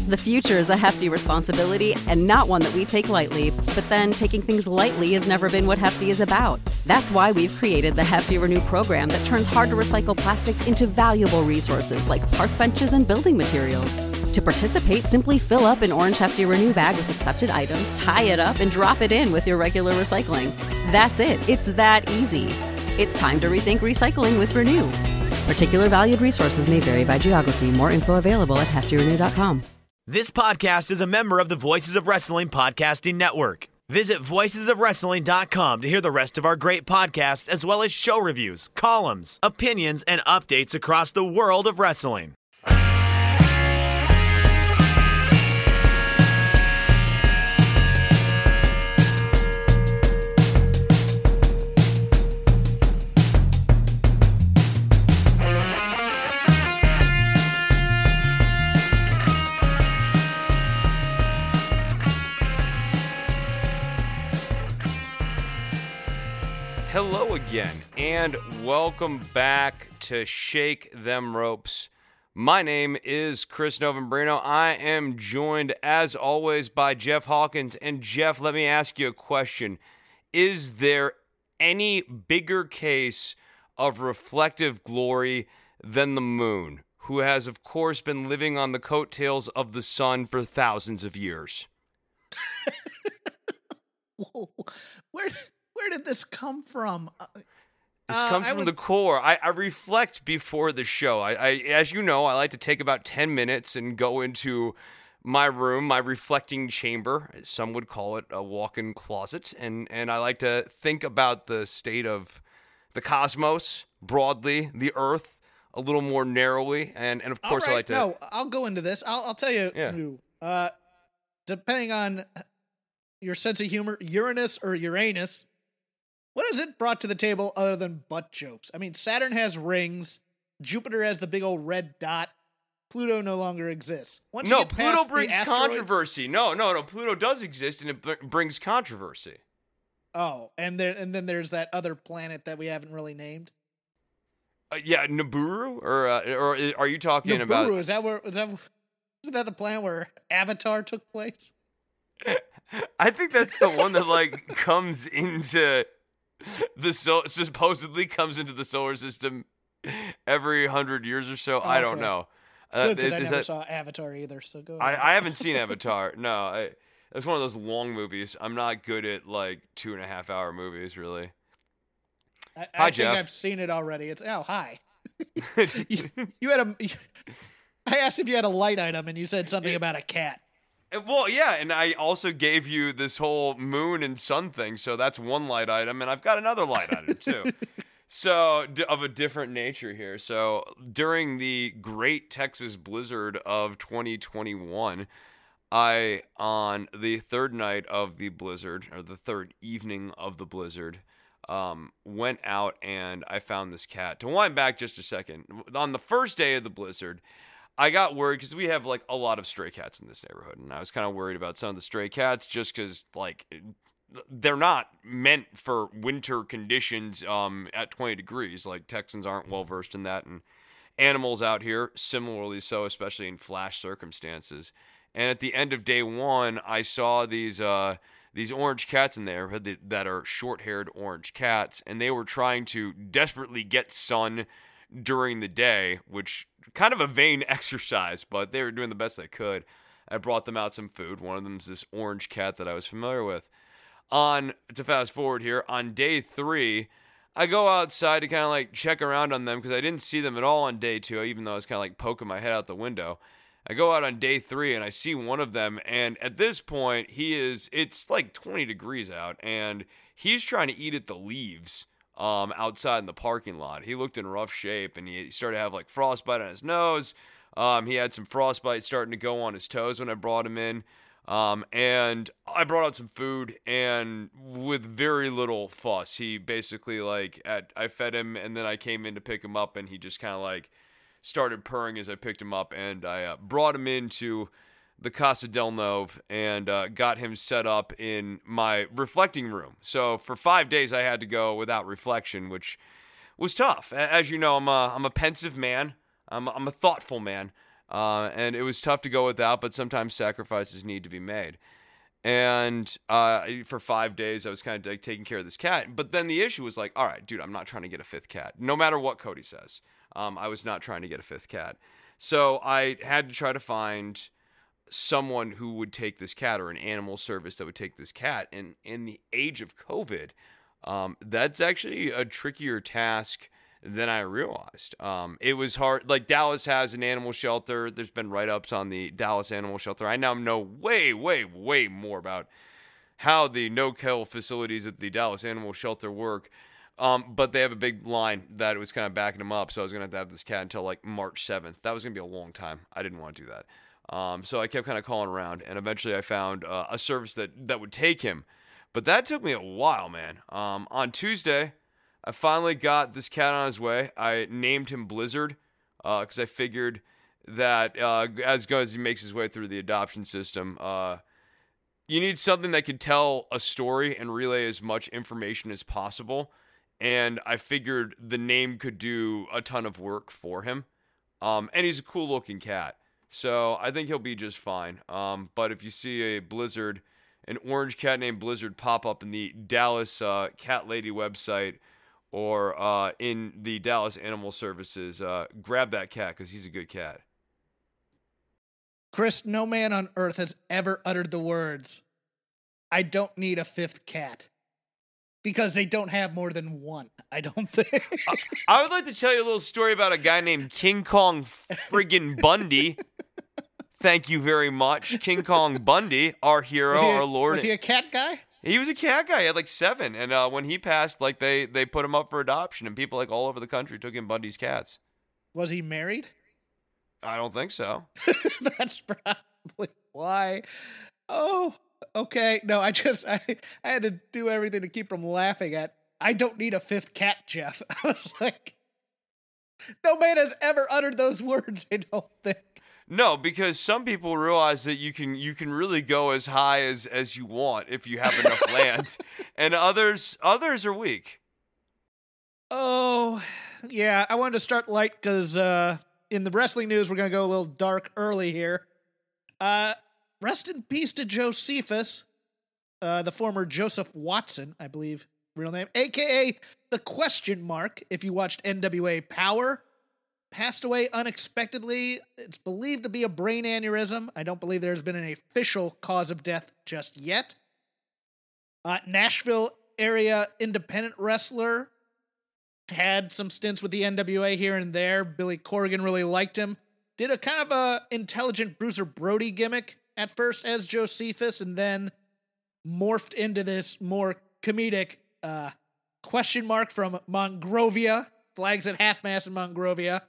The future is a hefty responsibility and not one that we take lightly, but then taking things lightly has never been what Hefty is about. That's why we've created the Hefty Renew program that turns hard-to-recycle plastics into valuable resources like park benches and building materials. To participate, simply fill up an orange Hefty Renew bag with accepted items, tie it up, and drop it in with your regular recycling. That's it. It's that easy. It's time to rethink recycling with Renew. Particular valued resources may vary by geography. More info available at heftyrenew.com. This podcast is a member of the Voices of Wrestling Podcasting Network. Visit voicesofwrestling.com to hear the rest of our great podcasts, as well as show reviews, columns, opinions, and updates across the world of wrestling. Hello again, and welcome back to Shake Them Ropes. My name is Chris Novembrino. I am joined, as always, by Jeff Hawkins. And Jeff, let me ask you a question. Is there any bigger case of reflective glory than the moon, who has, of course, been living on the coattails of the sun for thousands of years? Whoa, where did this come from? This comes from the core. I reflect before the show. I, as you know, I like to take about 10 minutes and go into my room, my reflecting chamber. Some would call it a walk-in closet. And I like to think about the state of the cosmos broadly, the earth a little more narrowly. And of course, right, I like to... No, I'll go into this. I'll tell you, Yeah. Depending on your sense of humor, Uranus or Uranus, what has it brought to the table other than butt jokes? I mean, Saturn has rings. Jupiter has the big old red dot. Pluto no longer exists. Pluto brings controversy. No. Pluto does exist, and it brings controversy. Oh, and then there's that other planet that we haven't really named. Yeah, Nibiru, or are you talking about? Nibiru, isn't that the planet where Avatar took place? I think that's the one that comes into supposedly comes into the solar system every 100 years or so. Oh, I don't know. Good, because I never saw Avatar either. So go ahead. I haven't seen Avatar. No, it's one of those long movies. I'm not good at 2.5 hour movies, really. I Jeff. think I've seen it already. Hi. you had I asked if you had a light item, and you said something about a cat. Well, yeah, and I also gave you this whole moon and sun thing, so that's one light item, and I've got another light item, too. So, of a different nature here. So, during the great Texas blizzard of 2021, on the third night of the blizzard, or the third evening of the blizzard, went out and I found this cat. To wind back just a second, on the first day of the blizzard, I got worried because we have a lot of stray cats in this neighborhood, and I was kind of worried about some of the stray cats just because they're not meant for winter conditions at 20 degrees. Texans aren't well versed in that, and animals out here similarly so, especially in flash circumstances. And at the end of day one, I saw these orange cats in the neighborhood that are short-haired orange cats, and they were trying to desperately get sun during the day, which kind of a vain exercise, but they were doing the best they could. I brought them out some food. One of them's this orange cat that I was familiar with. To fast forward here, on day 3, I go outside to kind of check around on them because I didn't see them at all on day 2, even though I was kind of poking my head out the window. I go out on day 3 and I see one of them, and at this point, it's 20 degrees out, and he's trying to eat at the leaves outside in the parking lot. He looked in rough shape, and he started to have frostbite on his nose. He had some frostbite starting to go on his toes when I brought him in. And I brought out some food, and with very little fuss, he basically I fed him, and then I came in to pick him up, and he just kind of started purring as I picked him up, and I brought him into the Casa del Nove and got him set up in my reflecting room. So for 5 days I had to go without reflection, which was tough. As you know, I'm a pensive man. I'm a thoughtful man. And it was tough to go without, but sometimes sacrifices need to be made. And for 5 days, I was kind of like taking care of this cat. But then the issue was like, all right, dude, I'm not trying to get a fifth cat. No matter what Cody says, I was not trying to get a fifth cat. So I had to try to find someone who would take this cat, or an animal service that would take this cat. And in the age of COVID, that's actually a trickier task than I realized. It was hard. Like, Dallas has an animal shelter. There's been write-ups on the Dallas animal shelter. I now know way, way, way more about how the no-kill facilities at the Dallas animal shelter work. But they have a big line that it was kind of backing them up. So I was going to have this cat until like March 7th. That was going to be a long time. I didn't want to do that. So I kept kind of calling around, and eventually I found a service that would take him. But that took me a while, man. On Tuesday, I finally got this cat on his way. I named him Blizzard because I figured that as he makes his way through the adoption system, you need something that could tell a story and relay as much information as possible. And I figured the name could do a ton of work for him. And he's a cool-looking cat. So I think he'll be just fine. But if you see an orange cat named Blizzard pop up in the Dallas Cat Lady website, or in the Dallas Animal Services, grab that cat because he's a good cat. Chris, no man on earth has ever uttered the words, "I don't need a fifth cat," because they don't have more than one, I don't think. I would like to tell you a little story about a guy named King Kong friggin' Bundy. Thank you very much. King Kong Bundy, our hero, our lord. Was he a cat guy? He was a cat guy. He had like 7. And when he passed, like they put him up for adoption, and people like all over the country took in Bundy's cats. Was he married? I don't think so. That's probably why. Oh, okay. No, I had to do everything to keep from laughing at, "I don't need a fifth cat, Jeff." I was like, no man has ever uttered those words, I don't think. No, because some people realize that you can really go as high as you want if you have enough land, and others are weak. Oh, yeah. I wanted to start light because in the wrestling news, we're going to go a little dark early here. Rest in peace to Josephus, the former Joseph Watson, I believe, real name, a.k.a. the question mark, if you watched NWA Power. Passed away unexpectedly. It's believed to be a brain aneurysm. I don't believe there's been an official cause of death just yet. Nashville area independent wrestler. Had some stints with the NWA here and there. Billy Corgan really liked him. Did a kind of a intelligent Bruiser Brody gimmick at first as Josephus, and then morphed into this more comedic question mark from Monrovia. Flags at half-mast in Monrovia.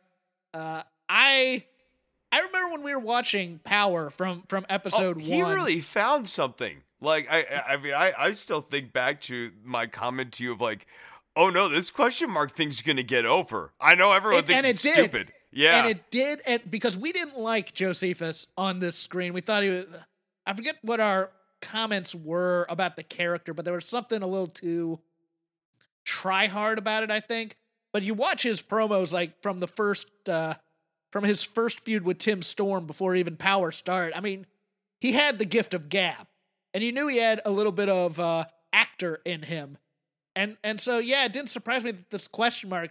I remember when we were watching Power from episode 1. He really found something. Like, I mean, I still think back to my comment to you of like, oh no, this question mark thing's gonna get over. I know everyone thinks it's stupid. Yeah. And it did, and because we didn't like Josephus on this screen. We thought he was, I forget what our comments were about the character, but there was something a little too try hard about it, I think. But you watch his promos, like from from his first feud with Tim Storm before even Power started. I mean, he had the gift of gab, and you knew he had a little bit of actor in him, and so yeah, it didn't surprise me that this question mark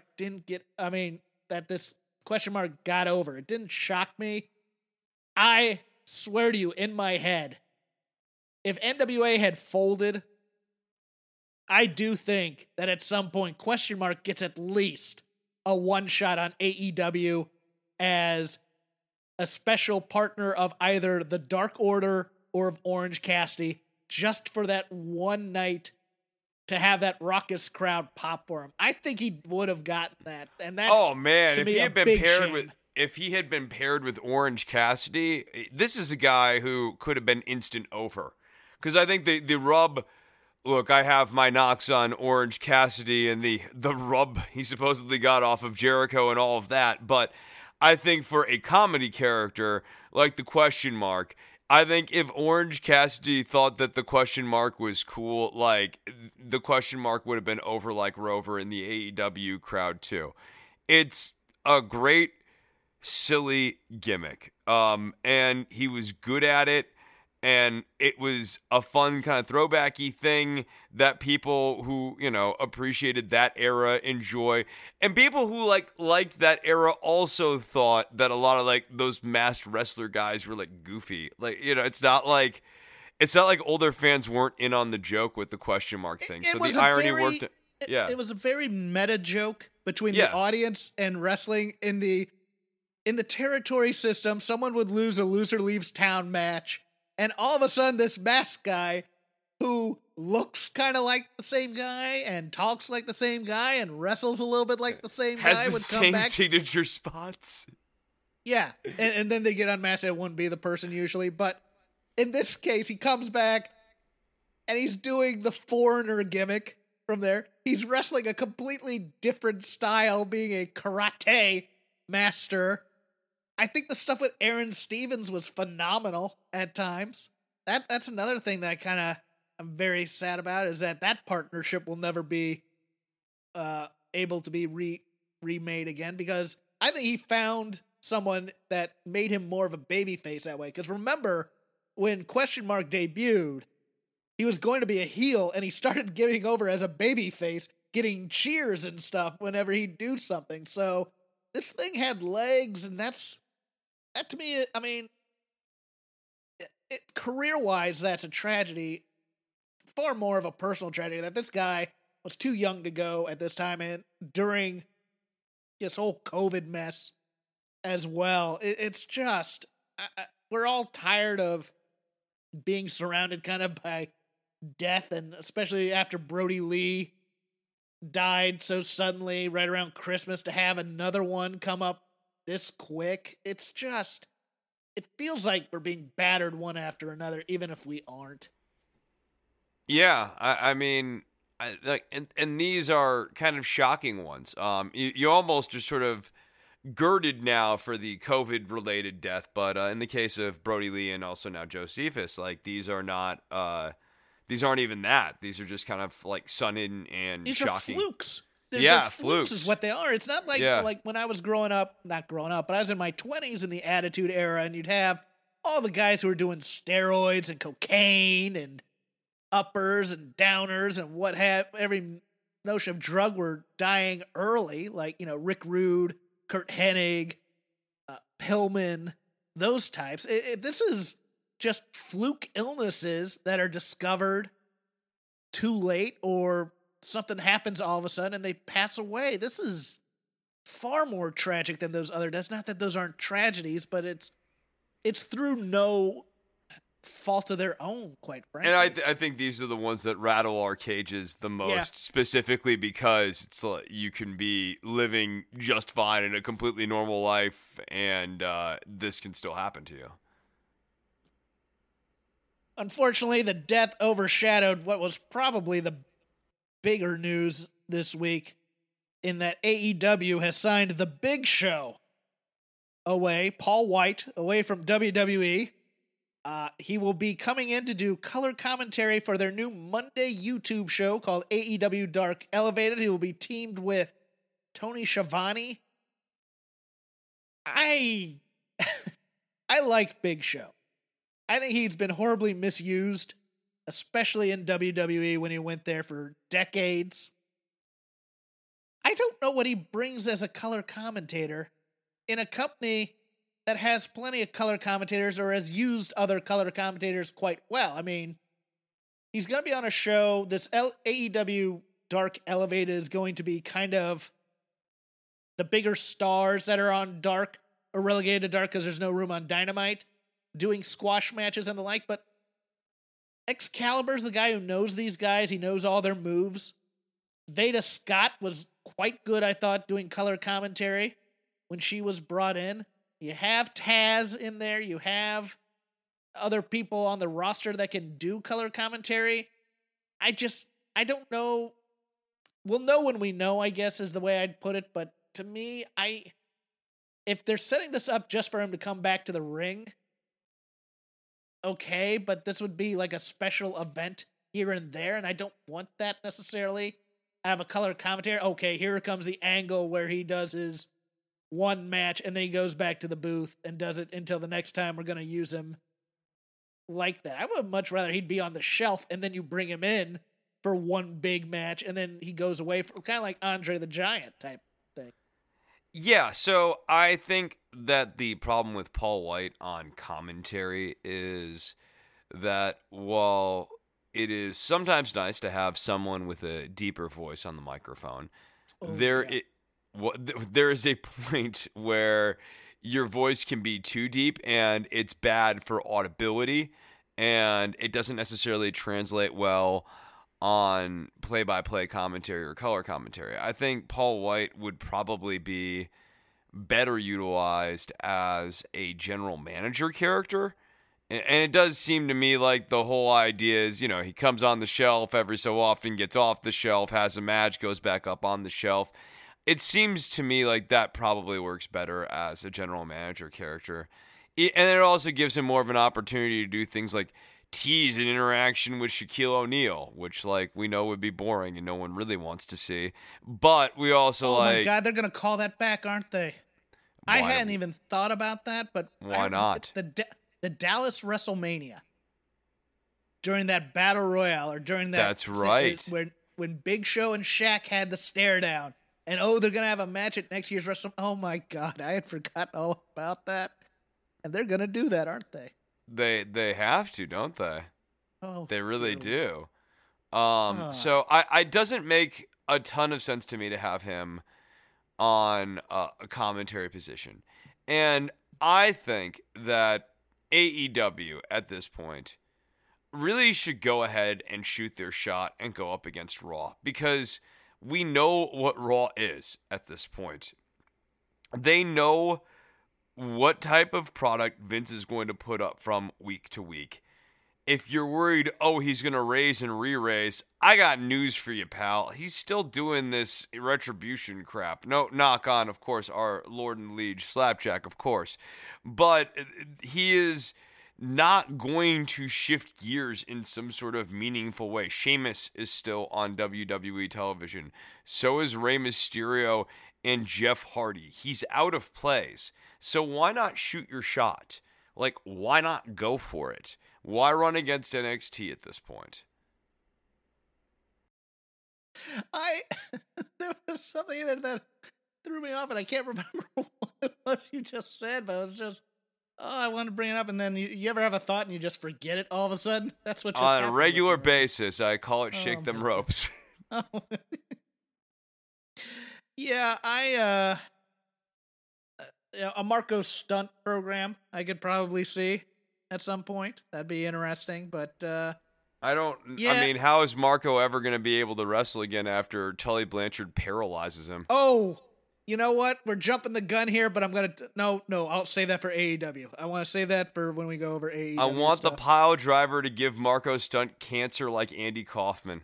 that this question mark got over. It didn't shock me. I swear to you, in my head, if NWA had folded, I do think that at some point, question mark gets at least a one-shot on AEW as a special partner of either the Dark Order or of Orange Cassidy, just for that one night to have that raucous crowd pop for him. I think he would have gotten that, and that's if he had been paired with Orange Cassidy, this is a guy who could have been instant over. Because I think the rub. Look, I have my knocks on Orange Cassidy and the rub he supposedly got off of Jericho and all of that, but I think for a comedy character like the question mark, I think if Orange Cassidy thought that the question mark was cool, like, the question mark would have been over like Rover in the AEW crowd too. It's a great silly gimmick. And he was good at it. And it was a fun kind of throwbacky thing that people who, appreciated that era enjoy. And people who liked that era also thought that a lot of those masked wrestler guys were goofy. It's not like older fans weren't in on the joke with the question mark thing. So the irony worked. Yeah. It was a very meta joke between the audience and wrestling in the territory system. Someone would lose a loser leaves town match. And all of a sudden, this masked guy who looks kind of like the same guy and talks like the same guy and wrestles a little bit like the same guy would come back. Has the same signature spots. Yeah, and then they get unmasked. It wouldn't be the person usually. But in this case, he comes back and he's doing the foreigner gimmick from there. He's wrestling a completely different style, being a karate master. I think the stuff with Aaron Stevens was phenomenal at times. That's another thing that I'm very sad about, is that partnership will never be able to be remade again, because I think he found someone that made him more of a babyface that way. Because remember, when Question Mark debuted, he was going to be a heel, and he started getting over as a babyface, getting cheers and stuff whenever he'd do something. So this thing had legs, and that to me, I mean, career-wise, that's a tragedy. Far more of a personal tragedy that this guy was too young to go at this time, and during this whole COVID mess as well. It's just, we're all tired of being surrounded kind of by death, and especially after Brody Lee died so suddenly right around Christmas, to have another one come up this quick. It feels like we're being battered one after another, even if we aren't. Yeah, I mean, and these are kind of shocking ones. You almost are sort of girded now for the COVID-related death, but in the case of Brody Lee and also now Josephus, these are not, these aren't even that. These are just kind of sudden and these shocking. These are flukes. They're flukes is what they are. It's not like when I was not growing up, but I was in my 20s in the Attitude Era, and you'd have all the guys who were doing steroids and cocaine and uppers and downers and every notion of drug were dying early, Rick Rude, Kurt Hennig, Pillman, those types. This is just fluke illnesses that are discovered too late, or something happens all of a sudden and they pass away. This is far more tragic than those other deaths. Not that those aren't tragedies, but it's through no fault of their own, quite frankly. And I think these are the ones that rattle our cages the most, specifically because it's you can be living just fine in a completely normal life, and this can still happen to you. Unfortunately, the death overshadowed what was probably the bigger news this week, in that AEW has signed The Big Show Paul White away from WWE. He will be coming in to do color commentary for their new Monday YouTube show called AEW Dark Elevated. He will be teamed with Tony Schiavone. I like Big Show. I think he's been horribly misused, especially in WWE when he went there for decades. I don't know what he brings as a color commentator in a company that has plenty of color commentators, or has used other color commentators quite well. I mean, he's going to be on a show. This AEW Dark Elevated is going to be kind of the bigger stars that are on Dark, or relegated to Dark because there's no room on Dynamite, doing squash matches and the like. But Excalibur's the guy who knows these guys. He knows all their moves. Veda Scott was quite good, I thought, doing color commentary when she was brought in. You have Taz in there. You have other people on the roster that can do color commentary. I don't know. We'll know when we know, I guess, is the way I'd put it. But to me, if they're setting this up just for him to come back to the ring, okay, but this would be like a special event here and there, and I don't want that necessarily. I have a color commentator. Okay, here comes the angle where he does his one match and then he goes back to the booth and does it until the next time we're going to use him like that. I would much rather he'd be on the shelf and then you bring him in for one big match and then he goes away for kind of like Andre the Giant type thing. Yeah, so I think that the problem with Paul White on commentary is that while it is sometimes nice to have someone with a deeper voice on the microphone, there is a point where your voice can be too deep and it's bad for audibility and it doesn't necessarily translate well on play-by-play commentary or color commentary. I think Paul White would probably be better utilized as a general manager character. And it does seem to me like the whole idea is, you know, he comes on the shelf every so often, gets off the shelf, has a match, goes back up on the shelf. It seems to me like that probably works better as a general manager character. And it also gives him more of an opportunity to do things like tease an interaction with Shaquille O'Neal, which, like, we know would be boring and no one really wants to see. But we also Oh my God, they're going to call that back, aren't they? I hadn't even thought about that, but... Why not? The Dallas WrestleMania, during that Battle Royale, or during that... That's right. When Big Show and Shaq had the stare down, and they're going to have a match at next year's WrestleMania. Oh my God, I had forgotten all about that. And they're going to do that, aren't they? They have to, don't they? Oh, they really do. So it doesn't make a ton of sense to me to have him on a commentary position. And I think that AEW at this point really should go ahead and shoot their shot and go up against Raw, because we know what Raw is at this point. They know what type of product Vince is going to put up from week to week. If you're worried, oh, he's going to raise and re-raise, I got news for you, pal. He's still doing this retribution crap. No knock on, of course, our Lord and Liege Slapjack, of course. But he is not going to shift gears in some sort of meaningful way. Sheamus is still on WWE television. So is Rey Mysterio and Jeff Hardy. He's out of plays. So why not shoot your shot? Like, why not go for it? Why run against NXT at this point? There was something there that threw me off, and I can't remember what it was you just said, but it was just, I wanted to bring it up, and then you ever have a thought and you just forget it all of a sudden? That's what just on a regular basis. I call it shake them ropes. Oh. Yeah, a Marco stunt program I could probably see at some point. That'd be interesting, but I mean, how is Marco ever going to be able to wrestle again after Tully Blanchard paralyzes him? Oh, you know what? We're jumping the gun here, but I'm going to... No, I'll save that for AEW. I want to save that for when we go over AEW. I want stuff. the pile driver to give Marco Stunt cancer like Andy Kaufman.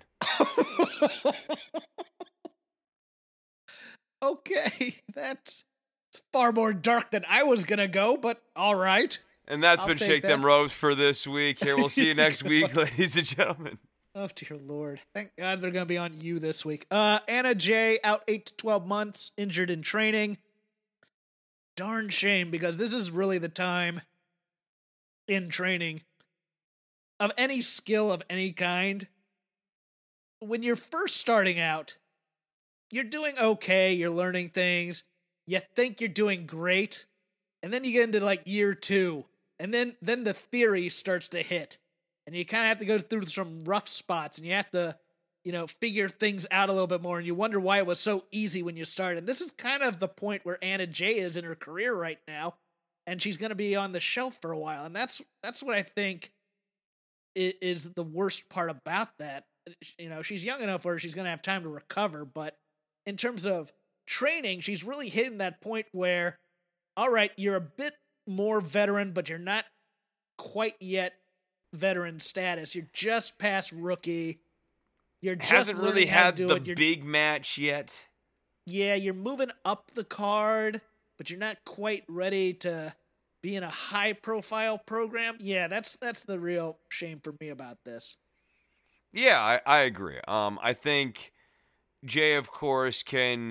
Okay, that's far more dark than I was going to go, but all right. And that's been Shake Them Ropes for this week. Here, we'll see you next week, ladies and gentlemen. Oh, dear Lord. Thank God they're going to be on you this week. Anna Jay, out 8 to 12 months, injured in training. Darn shame, because this is really the time in training of any skill of any kind. When you're first starting out, you're doing okay, you're learning things, you think you're doing great, and then you get into like year 2, and then the theory starts to hit, and you kind of have to go through some rough spots, and you have to, figure things out a little bit more, and you wonder why it was so easy when you started. And this is kind of the point where Anna Jay is in her career right now, and she's going to be on the shelf for a while, and that's what I think is the worst part about that. She's young enough where she's going to have time to recover, but in terms of training, she's really hitting that point where, all right, you're a bit more veteran, but you're not quite yet veteran status. You're just past rookie. You're just hasn't really had the it. big match yet. Yeah, you're moving up the card, but you're not quite ready to be in a high-profile program. Yeah, that's the real shame for me about this. Yeah, I agree. I think Jay, of course, can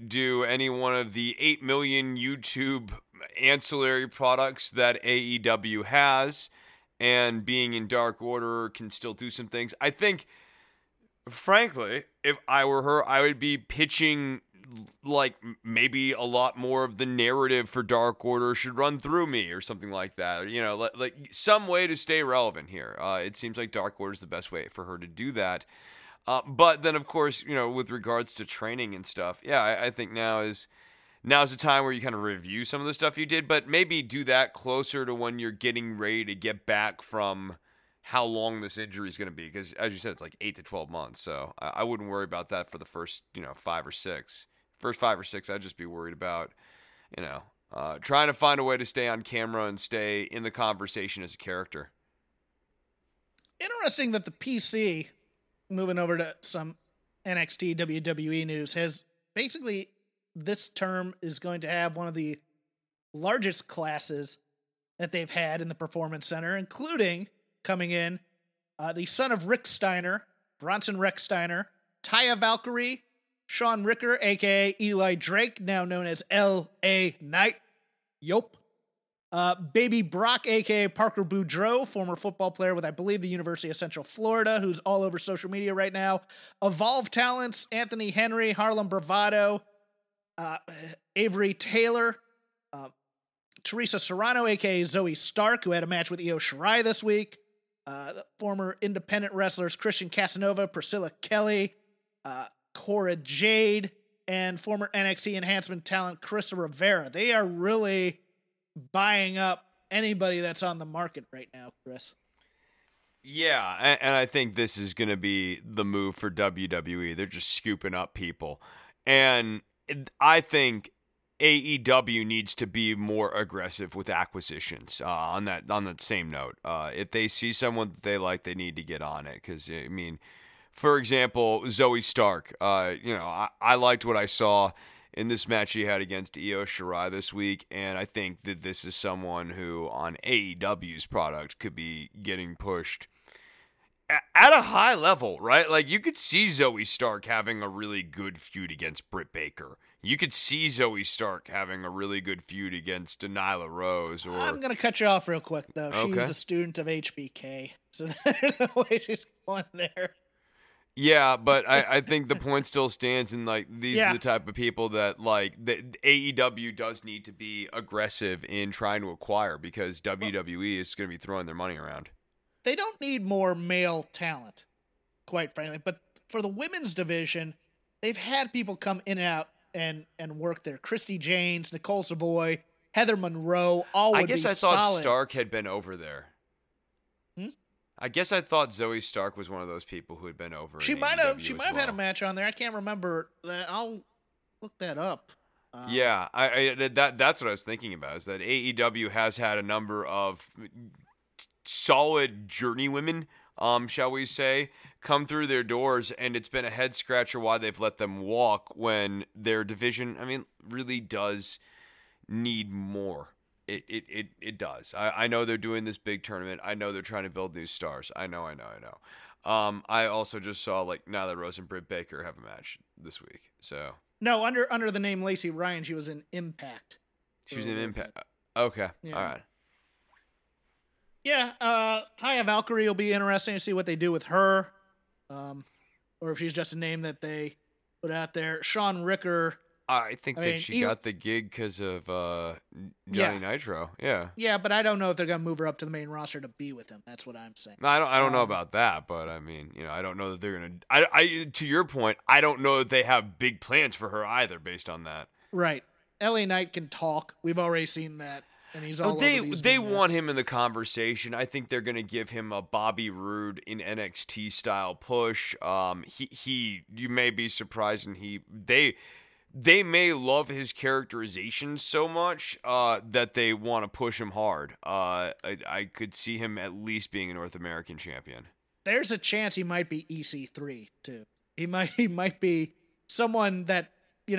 do any one of the 8 million YouTube ancillary products that AEW has, and being in Dark Order can still do some things. I think, frankly, if I were her, I would be pitching like maybe a lot more of the narrative for Dark Order should run through me or something like that. You know, like some way to stay relevant here. It seems like Dark Order is the best way for her to do that. But then, of course, you know, with regards to training and stuff, yeah, I think now's the time where you kind of review some of the stuff you did, but maybe do that closer to when you're getting ready to get back from how long this injury is going to be. Because, as you said, it's like 8 to 12 months. So I wouldn't worry about that for the first, 5 or 6. First 5 or 6, I'd just be worried about, trying to find a way to stay on camera and stay in the conversation as a character. Interesting that the PC, moving over to some NXT WWE news, has basically this term is going to have one of the largest classes that they've had in the Performance Center, including coming in the son of Rick Steiner, Bronson Rex Steiner, Taya Valkyrie, Sean Ricker, a.k.a. Eli Drake, now known as L.A. Knight. Yup. Baby Brock, a.k.a. Parker Boudreaux, former football player with, I believe, the University of Central Florida, who's all over social media right now. Evolve Talents, Anthony Henry, Harlem Bravado, Avery Taylor, Teresa Serrano, a.k.a. Zoe Stark, who had a match with Io Shirai this week. Former independent wrestlers Christian Casanova, Priscilla Kelly, Cora Jade, and former NXT enhancement talent Chris Rivera. They are really buying up anybody that's on the market right now, Chris. Yeah, and I think this is going to be the move for WWE. They're just scooping up people. And I think AEW needs to be more aggressive with acquisitions on that same note. If they see someone that they like, they need to get on it. Because, I mean, for example, Zoe Stark, I liked what I saw in this match she had against Io Shirai this week, and I think that this is someone who on AEW's product could be getting pushed at a high level, right? Like, you could see Zoe Stark having a really good feud against Britt Baker. You could see Zoe Stark having a really good feud against Nyla Rose. I'm going to cut you off real quick, though. Okay. She's a student of HBK, so there's no way she's going there. Yeah, but I think the point still stands, and like these are the type of people that like the AEW does need to be aggressive in trying to acquire, because WWE is going to be throwing their money around. They don't need more male talent, quite frankly. But for the women's division, they've had people come in and out and work there. Christy Janes, Nicole Savoy, Heather Monroe, all would be solid. I thought Stark had been over there. I guess I thought Zoe Stark was one of those people who had been over. She might have had a match on there. I can't remember that. I'll look that up. Yeah, that's what I was thinking about. Is that AEW has had a number of solid journey women, shall we say, come through their doors, and it's been a head scratcher why they've let them walk when their division, I mean, really does need more. It does. I know they're doing this big tournament. I know they're trying to build new stars. I know. I also just saw like Nyla Rose and Britt Baker have a match this week. So no, under the name Lacey Ryan, she was in Impact. She was in Impact. Okay, yeah. All right. Yeah, Taya Valkyrie will be interesting to see what they do with her, or if she's just a name that they put out there. Sean Ricker. I think she got the gig because of Johnny Nitro. Yeah. Yeah, but I don't know if they're gonna move her up to the main roster to be with him. That's what I'm saying. No, I don't know about that, but I mean, I don't know that they're gonna. I to your point, I don't know that they have big plans for her either, based on that. Right. LA Knight can talk. We've already seen that, and he's all over these They want him in the conversation. I think they're gonna give him a Bobby Roode in NXT style push. You may be surprised, and They may love his characterization so much that they want to push him hard. I could see him at least being a North American champion. There's a chance he might be EC3 too. He might be someone that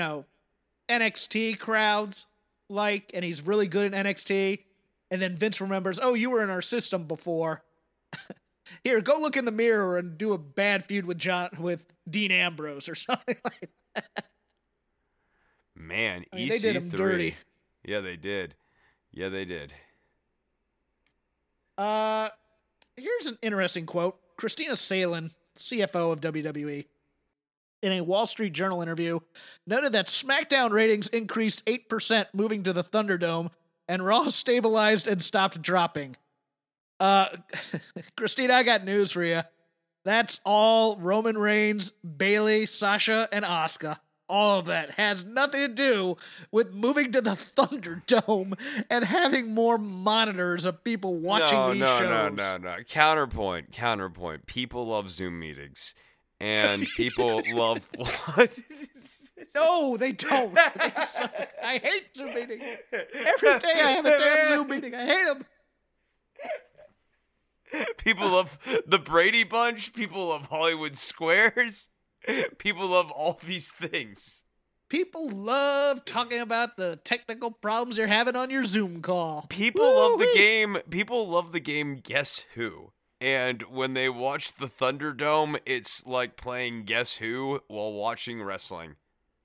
NXT crowds like, and he's really good at NXT. And then Vince remembers, oh, you were in our system before. Here, go look in the mirror and do a bad feud with Dean Ambrose or something like that. Man, I mean, EC3. they did him dirty. Yeah, they did. Yeah, they did. Here's an interesting quote. Christina Salin, CFO of WWE, in a Wall Street Journal interview, noted that SmackDown ratings increased 8% moving to the Thunderdome, and Raw stabilized and stopped dropping. Christina, I got news for you. That's all Roman Reigns, Bayley, Sasha, and Asuka. All of that has nothing to do with moving to the Thunderdome and having more monitors of people watching these shows. No. Counterpoint. People love Zoom meetings. And people love what? No, they don't. They suck. I hate Zoom meetings. Every day I have a damn Zoom meeting. I hate them. People love the Brady Bunch. People love Hollywood Squares. People love all these things. People love talking about the technical problems you're having on your Zoom call. People love the game. People love the game Guess Who. And when they watch the Thunderdome, it's like playing Guess Who while watching wrestling.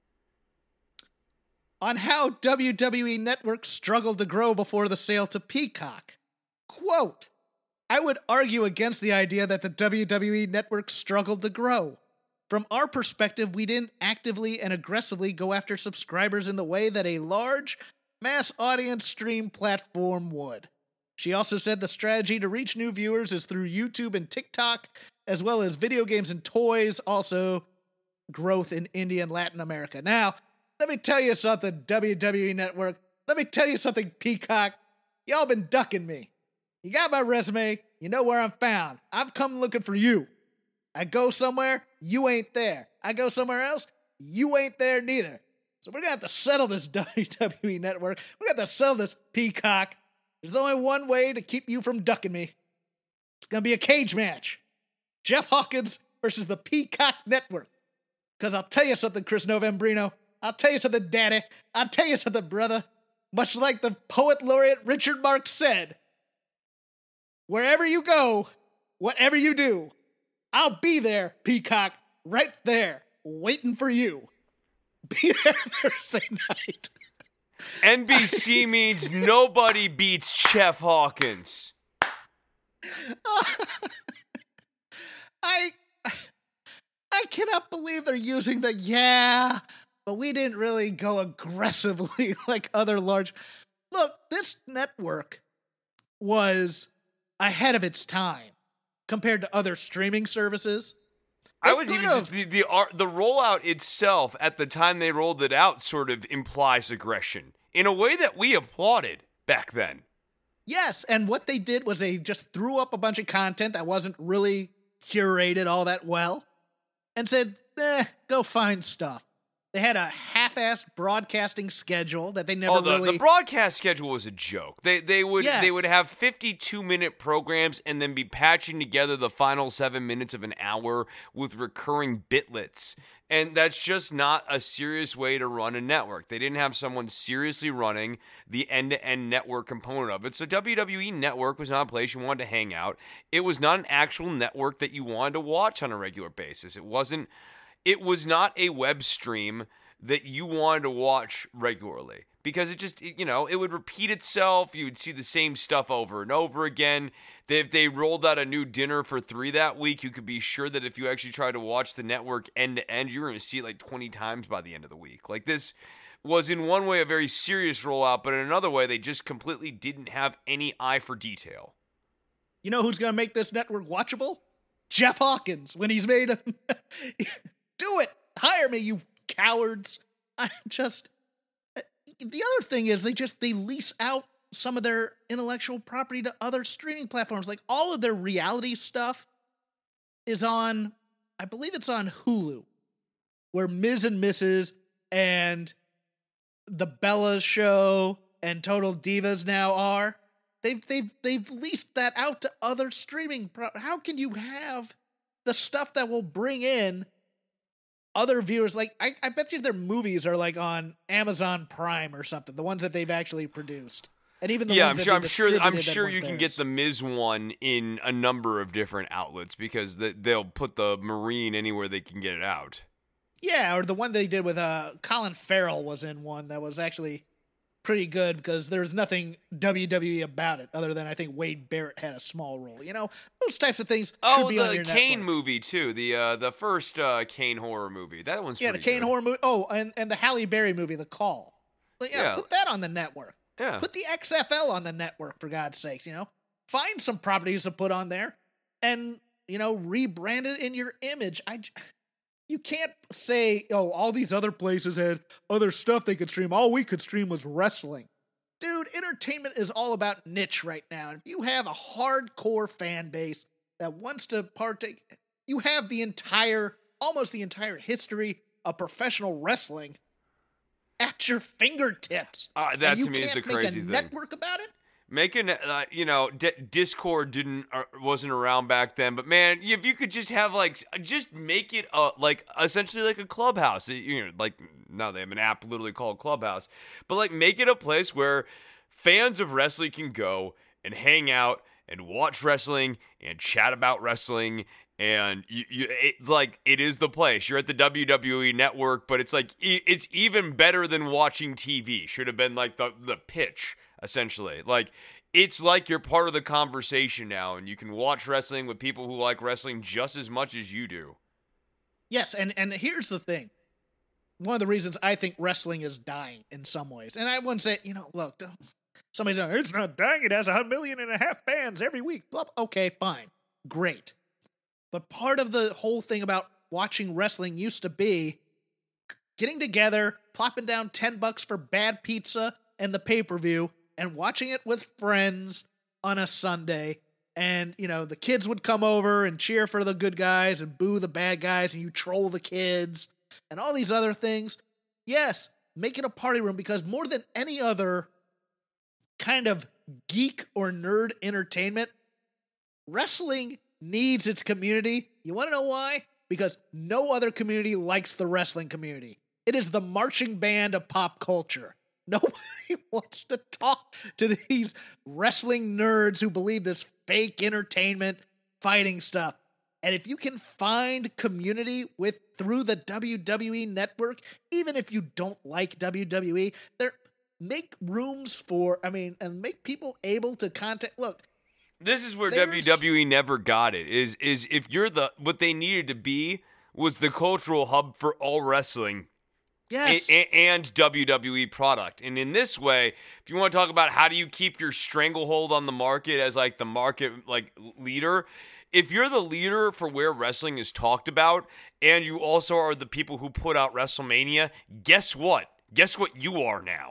On how WWE Network struggled to grow before the sale to Peacock. Quote, I would argue against the idea that the WWE Network struggled to grow. From our perspective, we didn't actively and aggressively go after subscribers in the way that a large, mass audience stream platform would. She also said the strategy to reach new viewers is through YouTube and TikTok, as well as video games and toys, also growth in India and Latin America. Now, let me tell you something, WWE Network. Let me tell you something, Peacock. Y'all been ducking me. You got my resume. You know where I'm found. I've come looking for you. I go somewhere, you ain't there. I go somewhere else, you ain't there neither. So we're going to have to settle this WWE Network. We're going to have to settle this Peacock. There's only one way to keep you from ducking me. It's going to be a cage match. Jeff Hawkins versus the Peacock Network. Because I'll tell you something, Chris Novembrino. I'll tell you something, Daddy. I'll tell you something, brother. Much like the poet laureate Richard Marx said, wherever you go, whatever you do, I'll be there, Peacock, right there, waiting for you. Be there Thursday night. NBC means nobody beats Jeff Hawkins. I cannot believe they're using but we didn't really go aggressively like other large. Look, this network was ahead of its time compared to other streaming services. I was even just, the rollout itself at the time they rolled it out sort of implies aggression in a way that we applauded back then. Yes, and what they did was they just threw up a bunch of content that wasn't really curated all that well and said, go find stuff. They had a half-assed broadcasting schedule that they never really... The broadcast schedule was a joke. They would have 52-minute programs and then be patching together the final 7 minutes of an hour with recurring bitlets. And that's just not a serious way to run a network. They didn't have someone seriously running the end-to-end network component of it. So WWE Network was not a place you wanted to hang out. It was not an actual network that you wanted to watch on a regular basis. It was not a web stream that you wanted to watch regularly because it would repeat itself. You would see the same stuff over and over again. If they rolled out a new dinner for 3 that week, you could be sure that if you actually tried to watch the network end to end, you were going to see it like 20 times by the end of the week. Like, this was in one way a very serious rollout, but in another way, they just completely didn't have any eye for detail. You know who's going to make this network watchable? Jeff Hawkins, when he's made a... Do it! Hire me, you cowards! The other thing is they lease out some of their intellectual property to other streaming platforms. Like, all of their reality stuff is on, I believe it's on Hulu, where Ms. and Mrs. and the Bella Show and Total Divas now are. They've leased that out to other streaming. How can you have the stuff that will bring in other viewers? Like, I bet you their movies are like on Amazon Prime or something, the ones that they've actually produced. And even the ones I'm sure you can get the Miz one in a number of different outlets because they'll put the Marine anywhere they can get it out. Yeah, or the one they did with Colin Farrell was in one that was actually pretty good because there's nothing WWE about it other than I think Wade Barrett had a small role. You know, those types of things should be on your the Kane network. movie too. The first Kane horror movie. That one's Yeah, the pretty Kane good. horror movie. Oh, and the Halle Berry movie, The Call. Like, yeah, Yeah. put that on the network. Yeah. Put the XFL on the network, for God's sakes, you know? Find some properties to put on there and, you know, rebrand it in your image. You can't say, oh, all these other places had other stuff they could stream. All we could stream was wrestling. Dude, entertainment is all about niche right now. And if you have a hardcore fan base that wants to partake, you have almost the entire history of professional wrestling at your fingertips. That And you to me is can't a crazy make a thing. network about it? Making, Discord wasn't around back then, but man, if you could just have just make it essentially like a Clubhouse. Now they have an app literally called Clubhouse, but make it a place where fans of wrestling can go and hang out and watch wrestling and chat about wrestling. And it is the place. You're at the WWE network, but it's it's even better than watching TV. Should have been the pitch. Essentially, it's like you're part of the conversation now, and you can watch wrestling with people who like wrestling just as much as you do. Yes, and here's the thing. One of the reasons I think wrestling is dying in some ways, and I wouldn't say, look, somebody's like, it's not dying, it has 1.5 million fans every week. Okay, fine. Great. But part of the whole thing about watching wrestling used to be getting together, plopping down $10 for bad pizza and the pay-per-view, and watching it with friends on a Sunday. And, the kids would come over and cheer for the good guys and boo the bad guys, and you troll the kids and all these other things. Yes, make it a party room, because more than any other kind of geek or nerd entertainment, wrestling needs its community. You want to know why? Because no other community likes the wrestling community. It is the marching band of pop culture. Nobody wants to talk to these wrestling nerds who believe this fake entertainment fighting stuff. And if you can find community through the WWE network, even if you don't like WWE, make rooms and make people able to contact. Look, this is where WWE never got it. Is if you're what they needed to be was the cultural hub for all wrestling. Yes. And WWE product. And in this way, if you want to talk about how do you keep your stranglehold on the market as the market leader, if you're the leader for where wrestling is talked about, and you also are the people who put out WrestleMania, guess what? Guess what you are now?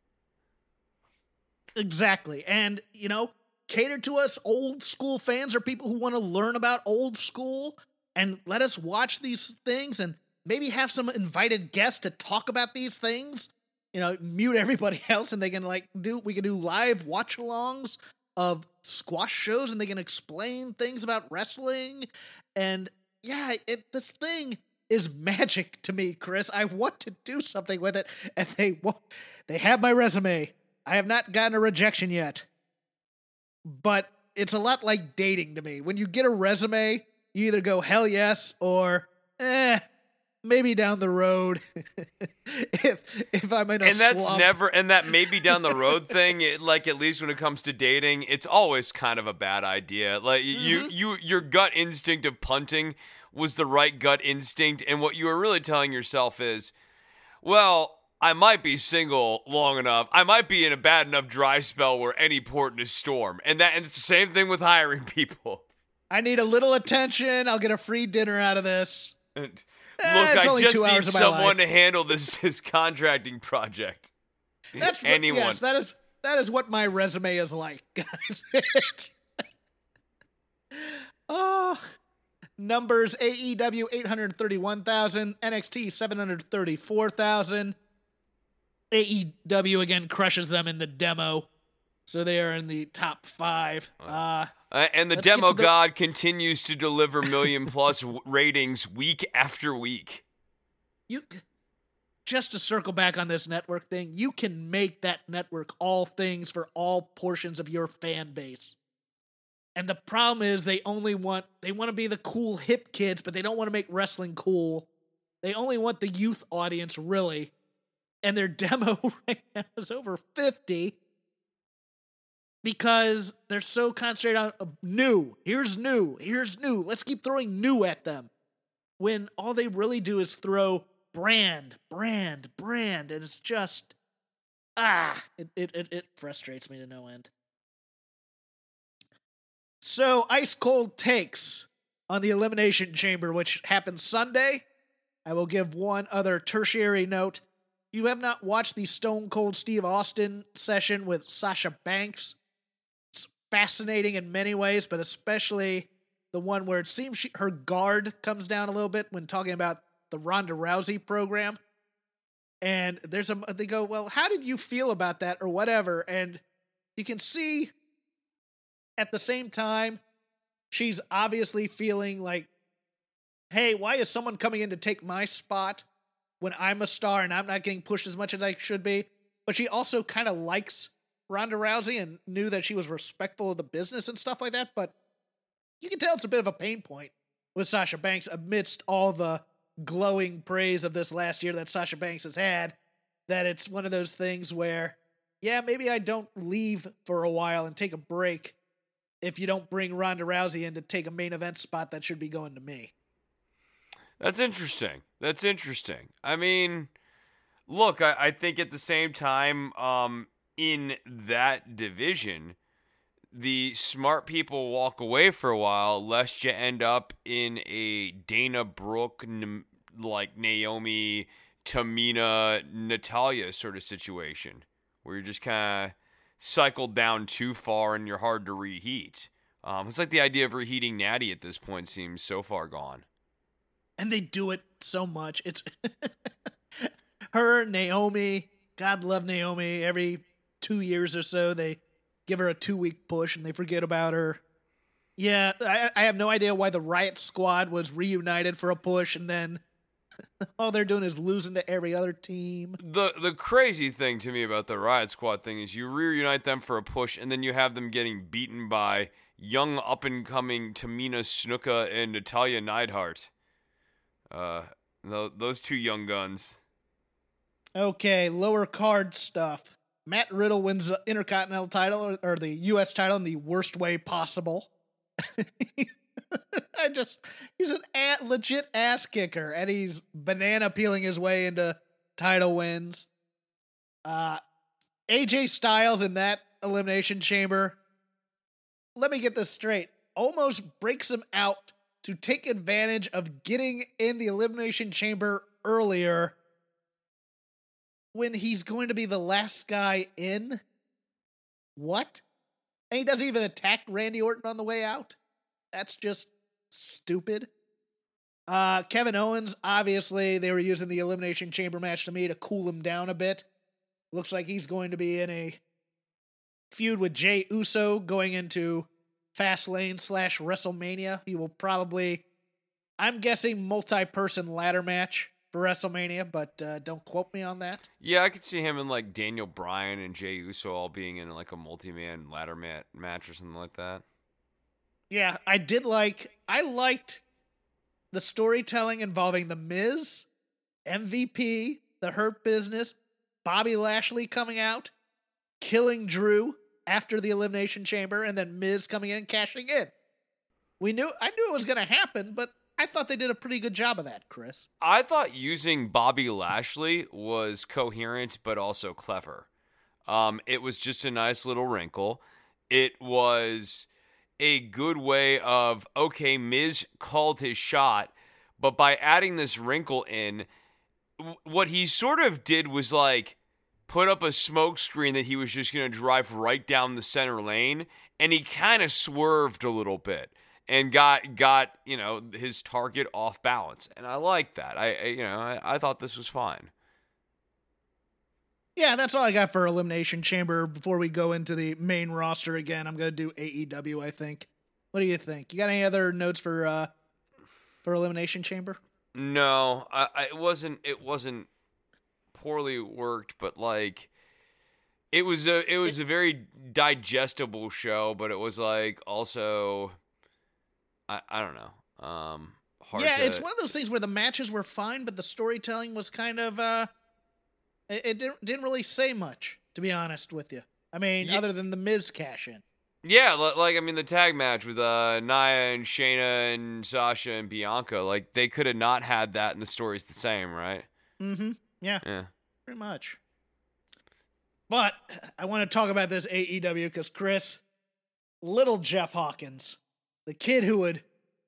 Exactly. And, cater to us old school fans or people who want to learn about old school and let us watch these things and maybe have some invited guests to talk about these things. Mute everybody else, and they can we can do live watch-alongs of squash shows, and they can explain things about wrestling. And yeah, this thing is magic to me, Chris. I want to do something with it, and they have my resume. I have not gotten a rejection yet, but it's a lot like dating to me. When you get a resume, you either go hell yes or maybe down the road. if I'm in a slump. And that maybe down the road thing, at least when it comes to dating, it's always kind of a bad idea. Your gut instinct of punting was the right gut instinct, and what you were really telling yourself is, well, I might be single long enough. I might be in a bad enough dry spell where any port in a storm. And it's the same thing with hiring people. I need a little attention. I'll get a free dinner out of this. Look, I just need someone to life. handle this contracting project. That's what, anyone. Yes, that is what my resume is like, guys. Numbers: AEW 831,000, NXT 734,000. AEW again crushes them in the demo, so they are in the top 5. And the demo god continues to deliver million-plus ratings week after week. Just to circle back on this network thing, you can make that network all things for all portions of your fan base. And the problem is they want to be the cool hip kids, but they don't want to make wrestling cool. They only want the youth audience, really. And their demo right now is over 50 because they're so concentrated on new. Here's new. Here's new. Let's keep throwing new at them. When all they really do is throw brand. And it's just, it frustrates me to no end. So, ice cold takes on the Elimination Chamber, which happens Sunday. I will give one other tertiary note. You have not watched the Stone Cold Steve Austin session with Sasha Banks. It's fascinating in many ways, but especially the one where it seems her guard comes down a little bit when talking about the Ronda Rousey program. And they go, well, how did you feel about that or whatever? And you can see at the same time, she's obviously feeling like, hey, why is someone coming in to take my spot when I'm a star and I'm not getting pushed as much as I should be? But she also kind of likes Ronda Rousey and knew that she was respectful of the business and stuff like that. But you can tell it's a bit of a pain point with Sasha Banks amidst all the glowing praise of this last year that Sasha Banks has had, that it's one of those things where, yeah, maybe I don't leave for a while and take a break if you don't bring Ronda Rousey in to take a main event spot that should be going to me. That's interesting. I mean, look, I think at the same time, in that division, the smart people walk away for a while, lest you end up in a Dana Brooke, like Naomi, Tamina, Natalya sort of situation, where you're just kind of cycled down too far and you're hard to reheat. It's like the idea of reheating Natty at this point seems so far gone. And they do it so much. It's her, Naomi. God love Naomi. Every 2 years or so, they give her a 2-week push and they forget about her. Yeah, I have no idea why the Riot Squad was reunited for a push and then all they're doing is losing to every other team. The crazy thing to me about the Riot Squad thing is you reunite them for a push and then you have them getting beaten by young up-and-coming Tamina Snuka and Natalya Neidhart. Those two young guns. Okay, lower card stuff. Matt Riddle wins the Intercontinental title or the U.S. title in the worst way possible. He's an legit ass kicker, and he's banana peeling his way into title wins. AJ Styles in that Elimination Chamber, let me get this straight, almost breaks him out to take advantage of getting in the Elimination Chamber earlier when he's going to be the last guy in. What? And he doesn't even attack Randy Orton on the way out? That's just stupid. Kevin Owens, obviously, they were using the Elimination Chamber match to me to cool him down a bit. Looks like he's going to be in a feud with Jey Uso going into Fastlane / WrestleMania. He will probably, I'm guessing, multi-person ladder match for WrestleMania, but don't quote me on that. Yeah, I could see him and like Daniel Bryan and Jey Uso all being in like a multi-man ladder match or something like that. Yeah, I liked the storytelling involving The Miz, MVP, The Hurt Business, Bobby Lashley coming out, killing Drew after the Elimination Chamber, and then Miz coming in and cashing in. I knew it was going to happen, but I thought they did a pretty good job of that, Chris. I thought using Bobby Lashley was coherent, but also clever. It was just a nice little wrinkle. It was a good way of, okay, Miz called his shot, but by adding this wrinkle in, what he sort of did was like put up a smoke screen that he was just going to drive right down the center lane, and he kind of swerved a little bit and got his target off balance, and I like that. I thought this was fine. Yeah, that's all I got for Elimination Chamber. Before we go into the main roster again, I'm going to do AEW, I think. What do you think? You got any other notes for Elimination Chamber? No, it wasn't poorly worked, but like it was a very digestible show, but it was like also I don't know. hard Yeah, to... it's one of those things where the matches were fine, but the storytelling was kind of it didn't really say much, to be honest with you. I mean, other than the Miz cash in. Yeah, like, I mean, the tag match with Nia and Shayna and Sasha and Bianca, like, they could have not had that and the story's the same, right? Mm-hmm. Yeah. Yeah. Pretty much. But I want to talk about this AEW because, Chris, little Jeff Hawkins, the kid who would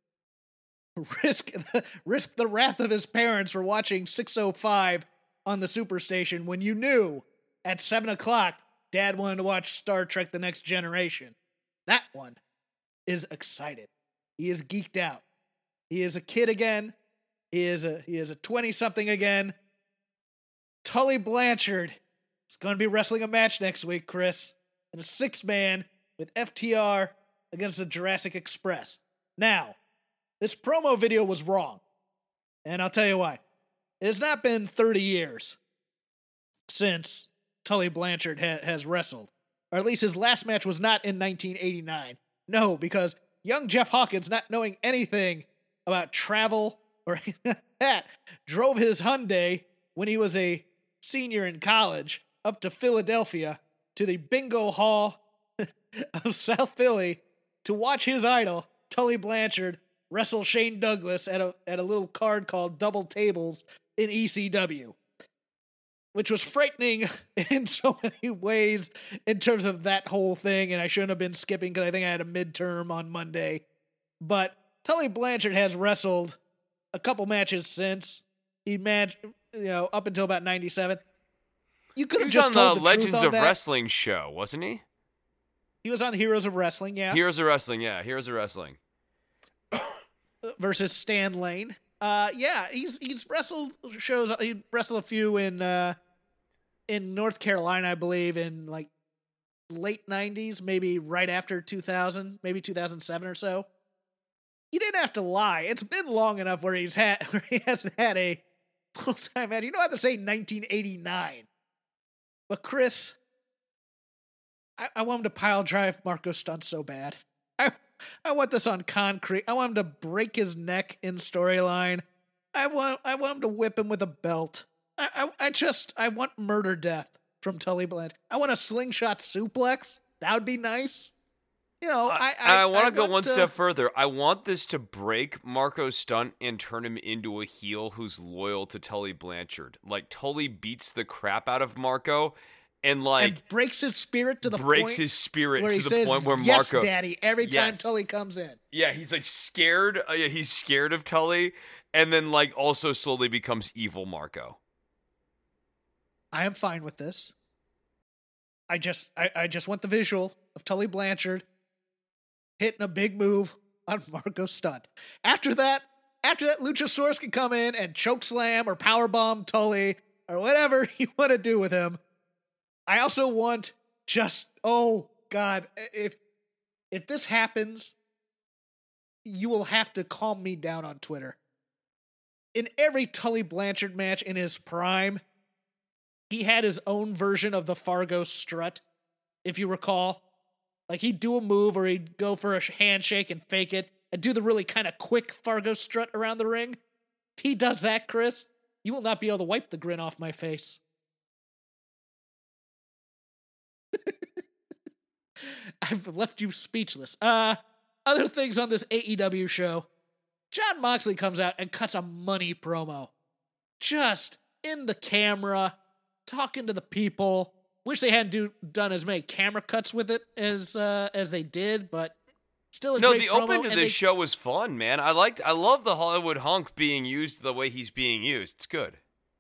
risk the wrath of his parents for watching 605 on the Superstation when you knew at 7 o'clock Dad wanted to watch Star Trek The Next Generation. That one is excited. He is geeked out. He is a kid again. He is a 20-something again. Tully Blanchard is going to be wrestling a match next week, Chris, in a 6-man with FTR against the Jurassic Express. Now, this promo video was wrong, and I'll tell you why. It has not been 30 years since Tully Blanchard has wrestled. Or at least his last match was not in 1989. No, because young Jeff Hawkins, not knowing anything about travel or that, drove his Hyundai when he was a senior in college up to Philadelphia to the bingo hall of South Philly to watch his idol, Tully Blanchard, wrestle Shane Douglas at a little card called Double Tables in ECW. Which was frightening in so many ways in terms of that whole thing, and I shouldn't have been skipping because I think I had a midterm on Monday. But Tully Blanchard has wrestled a couple matches since. He matched, up until about 97. You could have just told the Legends truth on of that. Wrestling show, wasn't he? He was on the Heroes of Wrestling, yeah. Heroes of Wrestling, yeah. Heroes of Wrestling. Versus Stan Lane. Yeah, he's wrestled shows. He wrestled a few in North Carolina, I believe, in like late 90s, maybe right after 2000, maybe 2007 or so. You didn't have to lie. It's been long enough where he hasn't had a full-time match. You don't have to say 1989. But Chris, I want him to pile drive Marco Stunt so bad. I want this on concrete. I want him to break his neck in storyline. I want him to whip him with a belt. I want murder death from Tully Blanchard. I want a slingshot suplex. That would be nice. I want to go one step further. I want this to break Marco Stunt and turn him into a heel who's loyal to Tully Blanchard. Like, Tully beats the crap out of Marco and breaks his spirit to the point where he says, Marco, yes, Daddy, every time Tully comes in. Yeah, he's like scared. He's scared of Tully, and then also slowly becomes evil Marco. I am fine with this. I just want the visual of Tully Blanchard hitting a big move on Marco Stunt. After that, Luchasaurus can come in and chokeslam or powerbomb Tully or whatever you want to do with him. I also want oh God, if this happens, you will have to calm me down on Twitter. In every Tully Blanchard match in his prime, he had his own version of the Fargo strut, if you recall. Like, he'd do a move or he'd go for a handshake and fake it and do the really kind of quick Fargo strut around the ring. If he does that, Chris, you will not be able to wipe the grin off my face. I've left you speechless. Other things on this AEW show. Jon Moxley comes out and cuts a money promo. Just in the camera, talking to the people. Wish they hadn't done as many camera cuts with it as they did, but still a great promo. No, the opening to this show was fun, man. I love the Hollywood hunk being used the way he's being used. It's good.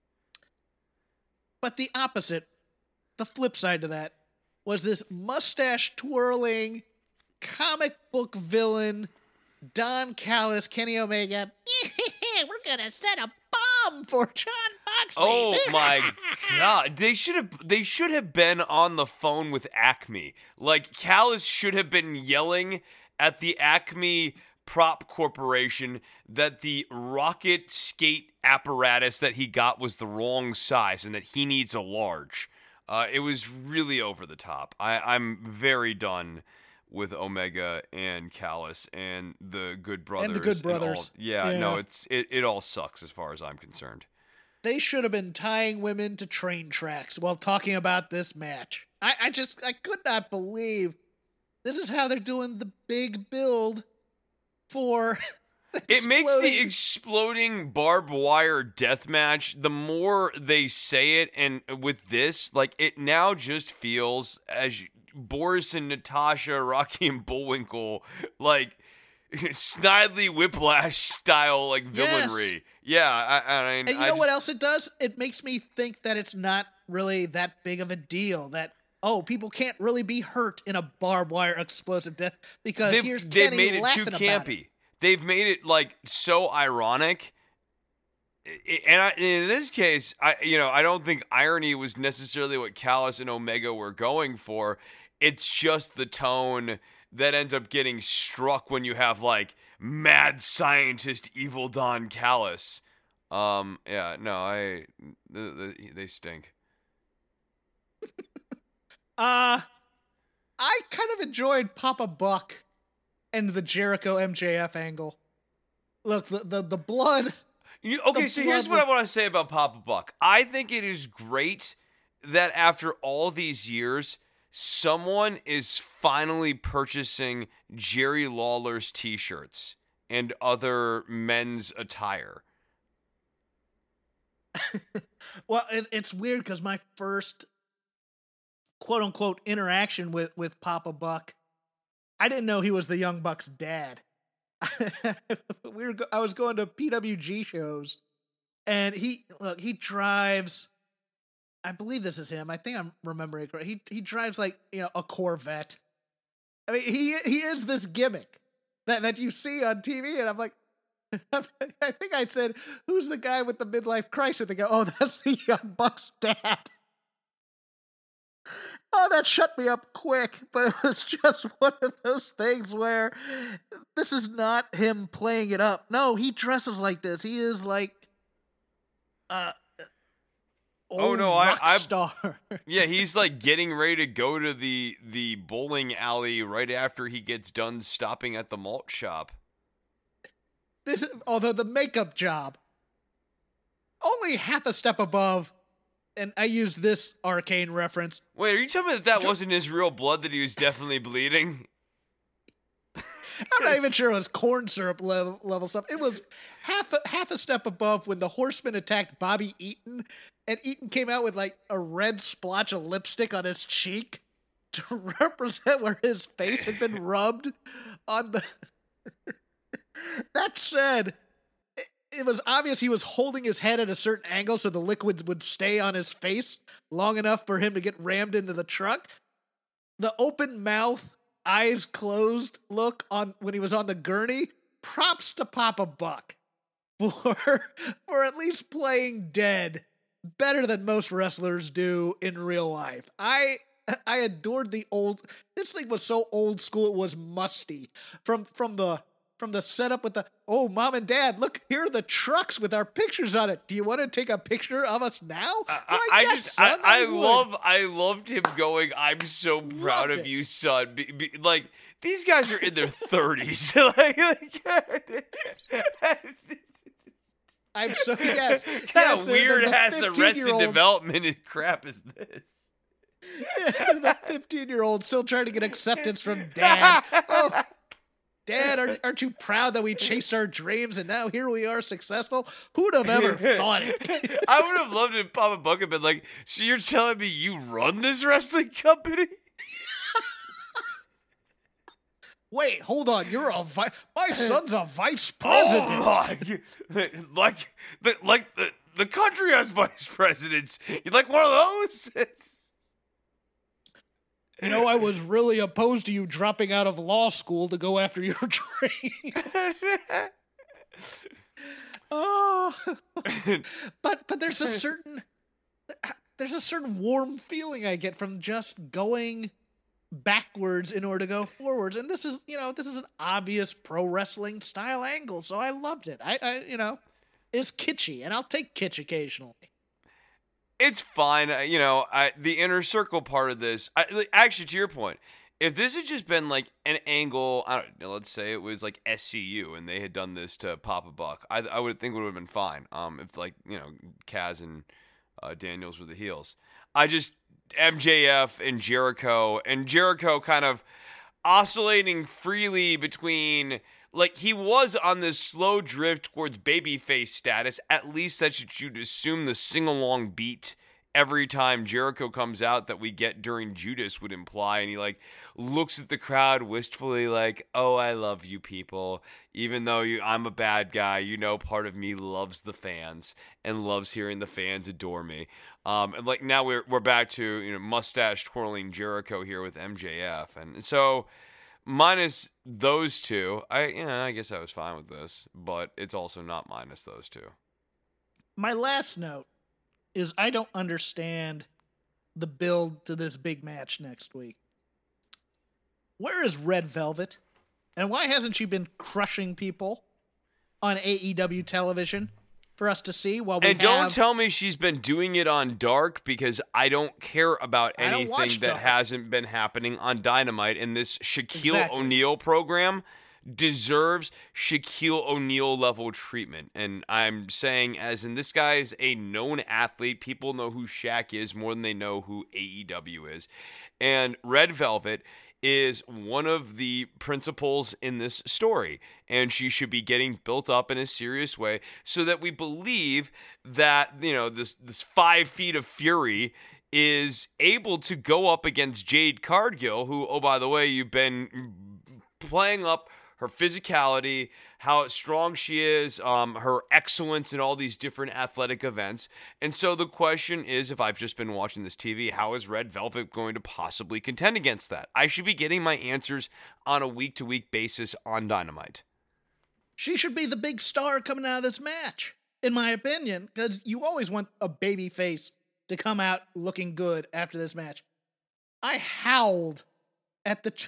But the opposite, the flip side to that, was this mustache twirling comic book villain, Don Callis, Kenny Omega. We're gonna set a bomb for Jon Moxley. Oh my God! They should have been on the phone with Acme. Like, Callis should have been yelling at the Acme Prop Corporation that the rocket skate apparatus that he got was the wrong size and that he needs a large. It was really over the top. I'm very done with Omega and Callis and the Good Brothers. And the Good Brothers. No, it all sucks as far as I'm concerned. They should have been tying women to train tracks while talking about this match. I could not believe this is how they're doing the big build for. It makes the exploding barbed wire death match, the more they say it, and with this, like, it now just feels as Boris and Natasha, Rocky and Bullwinkle, like, Snidely Whiplash style, like, villainry. Yes. Yeah, I mean, and you know what else it does? It makes me think that it's not really that big of a deal, that people can't really be hurt in a barbed wire explosive death, because here's Kenny made it laughing too about campy. it. They've made it, like, so ironic. And in this case, I don't think irony was necessarily what Callis and Omega were going for. It's just the tone that ends up getting struck when you have, like, mad scientist Evil Don Callis. They stink. I kind of enjoyed Papa Buck and the Jericho MJF angle. Look, the blood. So here's what I want to say about Papa Buck. I think it is great that after all these years, someone is finally purchasing Jerry Lawler's t-shirts and other men's attire. Well, it's weird because my first quote-unquote interaction with Papa Buck, I didn't know he was the Young Bucks' dad. I was going to PWG shows, and he drives, I believe this is him. I think I'm remembering it correctly. He drives, like, a Corvette. I mean, he is this gimmick that you see on TV, and I'm like, I think I said, who's the guy with the midlife crisis? They go, oh, that's the Young Bucks' dad. Oh, that shut me up quick, but it was just one of those things where this is not him playing it up. No, he dresses like this. He is like rock star. Yeah, he's like getting ready to go to the bowling alley right after he gets done stopping at the malt shop. Although the makeup job, only half a step above. And I used this arcane reference. Wait, are you telling me that wasn't his real blood, that he was definitely bleeding? I'm not even sure it was corn syrup level stuff. It was half a step above when the Horseman attacked Bobby Eaton, and Eaton came out with, like, a red splotch of lipstick on his cheek to represent where his face had been rubbed on the... That said, it was obvious he was holding his head at a certain angle so the liquids would stay on his face long enough for him to get rammed into the truck. The open mouth, eyes closed look on when he was on the gurney, props to Papa Buck for at least playing dead better than most wrestlers do in real life. I adored this thing was so old school it was musty. From the setup with the, oh, Mom and Dad, look, here are the trucks with our pictures on it. Do you want to take a picture of us now? I loved him going, I'm so proud of you, son. Like, these guys are in their 30s. I'm so, yes. What kind of weird-ass Arrested Development crap is this? The 15-year-old still trying to get acceptance from Dad. Oh, Dad, aren't you proud that we chased our dreams and now here we are successful? Who'd have ever thought it? I would have loved it if Papa Buck had been like, so you're telling me you run this wrestling company? Wait, hold on. You're my son's a vice president. Oh my, like the country has vice presidents. You like one of those? You know, I was really opposed to you dropping out of law school to go after your dream. Oh, but there's a certain warm feeling I get from just going backwards in order to go forwards, and this is an obvious pro wrestling style angle, so I loved it. I it's kitschy, and I'll take kitsch occasionally. It's fine. The inner circle part of this, actually, to your point, if this had just been like an angle, I don't know, let's say it was like SCU and they had done this to Papa Buck, I would think it would have been fine. If like, Kaz and Daniels were the heels. MJF and Jericho kind of oscillating freely between, like, he was on this slow drift towards babyface status. At least that you'd assume the sing-along beat every time Jericho comes out that we get during Judas would imply, and he like looks at the crowd wistfully like, oh, I love you people, even though I'm a bad guy, part of me loves the fans and loves hearing the fans adore me. And like now we're back to mustache twirling Jericho here with MJF, and so minus those two, I guess I was fine with this, but it's also not minus those two. My last note is I don't understand the build to this big match next week. Where is Red Velvet? And why hasn't she been crushing people on AEW television for us to see while we And don't tell me she's been doing it on Dark, because I don't care about anything that hasn't been happening on Dynamite. And this Shaquille O'Neal program deserves Shaquille O'Neal level treatment. And I'm saying, as in, this guy is a known athlete. People know who Shaq is more than they know who AEW is. And Red Velvet is one of the principals in this story, and she should be getting built up in a serious way so that we believe that, this 5 feet of fury is able to go up against Jade Cargill, who, oh, by the way, you've been playing up her physicality, how strong she is, her excellence in all these different athletic events. And so the question is, if I've just been watching this TV, how is Red Velvet going to possibly contend against that? I should be getting my answers on a week-to-week basis on Dynamite. She should be the big star coming out of this match, in my opinion, because you always want a baby face to come out looking good after this match. I howled at the...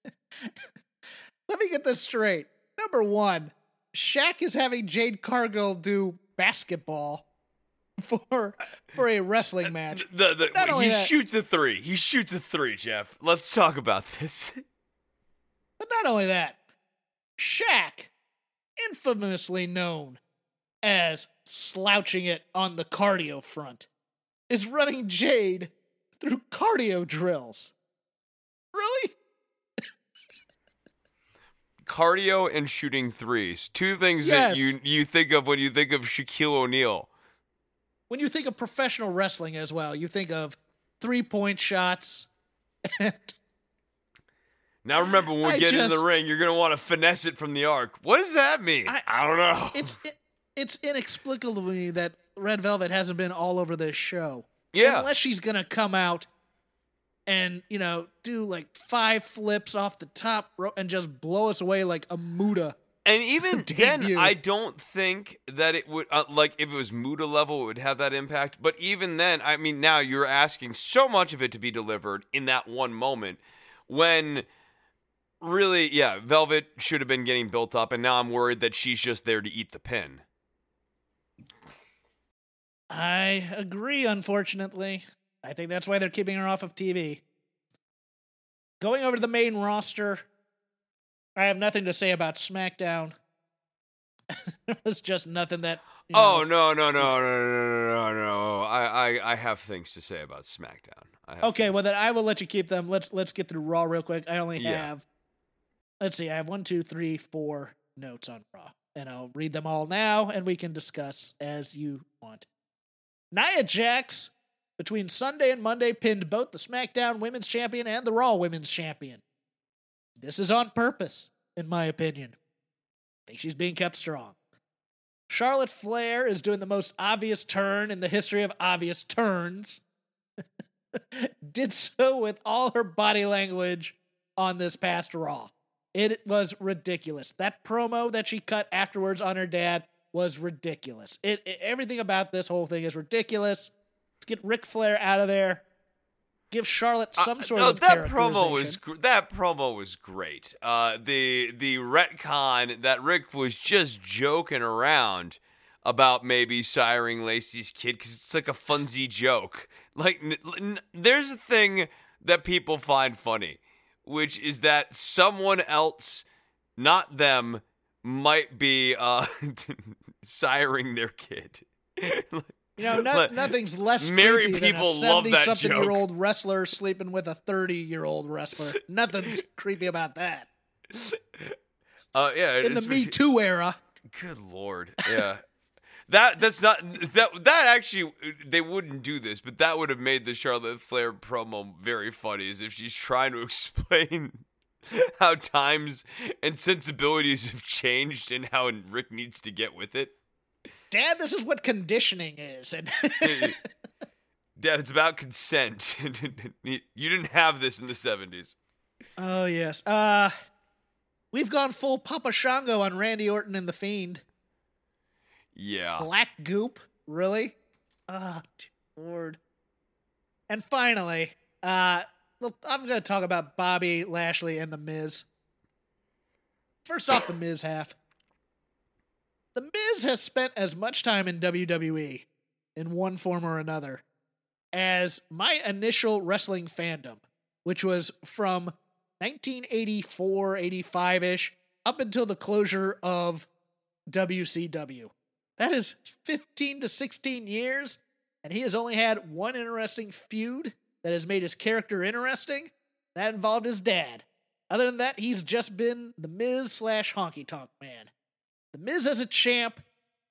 Let me get this straight. Number one, Shaq is having Jade Cargill do basketball for a wrestling match. He shoots a three. He shoots a three, Jeff. Let's talk about this. But not only that, Shaq, infamously known as slouching it on the cardio front, is running Jade through cardio drills. Really? Cardio and shooting threes. Two things that you think of when you think of Shaquille O'Neal. When you think of professional wrestling as well, you think of 3-point shots. And now remember, when we get in the ring, you're going to want to finesse it from the arc. What does that mean? I don't know. It's inexplicable to me that Red Velvet hasn't been all over this show. Yeah. Unless she's going to come out and, do like 5 flips off the top rope and just blow us away like a Muta. And even then, I don't think that it would, like if it was Muta level, it would have that impact. But even then, I mean, now you're asking so much of it to be delivered in that one moment when really, Velvet should have been getting built up. And now I'm worried that she's just there to eat the pin. I agree, unfortunately. I think that's why they're keeping her off of TV. Going over to the main roster, I have nothing to say about SmackDown. It's just nothing that... No. I have things to say about SmackDown. Okay, well then I will let you keep them. Let's get through Raw real quick. I only have... Let's see, I have 1, 2, 3, 4 notes on Raw. And I'll read them all now, and we can discuss as you want. Nia Jax, between Sunday and Monday, pinned both the SmackDown Women's Champion and the Raw Women's Champion. This is on purpose, in my opinion. I think she's being kept strong. Charlotte Flair is doing the most obvious turn in the history of obvious turns. Did so with all her body language on this past Raw. It was ridiculous. That promo that she cut afterwards on her dad was ridiculous. Everything about this whole thing is ridiculous. Let's get Ric Flair out of there. Give Charlotte some sort of characterization. That promo was great. The retcon that Rick was just joking around about maybe siring Lacey's kid because it's like a funsy joke. Like, there's a thing that people find funny. which is that someone else, not them, might be siring their kid. Nothing's less Married creepy people than a love that 70-something-year-old wrestler sleeping with a 30-year-old wrestler. Nothing's creepy about that. Yeah. In the Me Too era. Good Lord. Yeah. That's not that actually, they wouldn't do this, but that would have made the Charlotte Flair promo very funny, as if she's trying to explain how times and sensibilities have changed and how Rick needs to get with it. Dad, this is what conditioning is. And Dad, it's about consent. You didn't have this in the 70s. Oh, yes. We've gone full Papa Shango on Randy Orton and The Fiend. Yeah. Black goop? Really? Oh, Lord. And finally, I'm going to talk about Bobby Lashley and The Miz. First off, The Miz half. The Miz has spent as much time in WWE in one form or another as my initial wrestling fandom, which was from 1984, 85-ish, up until the closure of WCW. That is 15 to 16 years, and he has only had one interesting feud that has made his character interesting. That involved his dad. Other than that, he's just been the Miz / Honky Tonk Man. The Miz as a champ,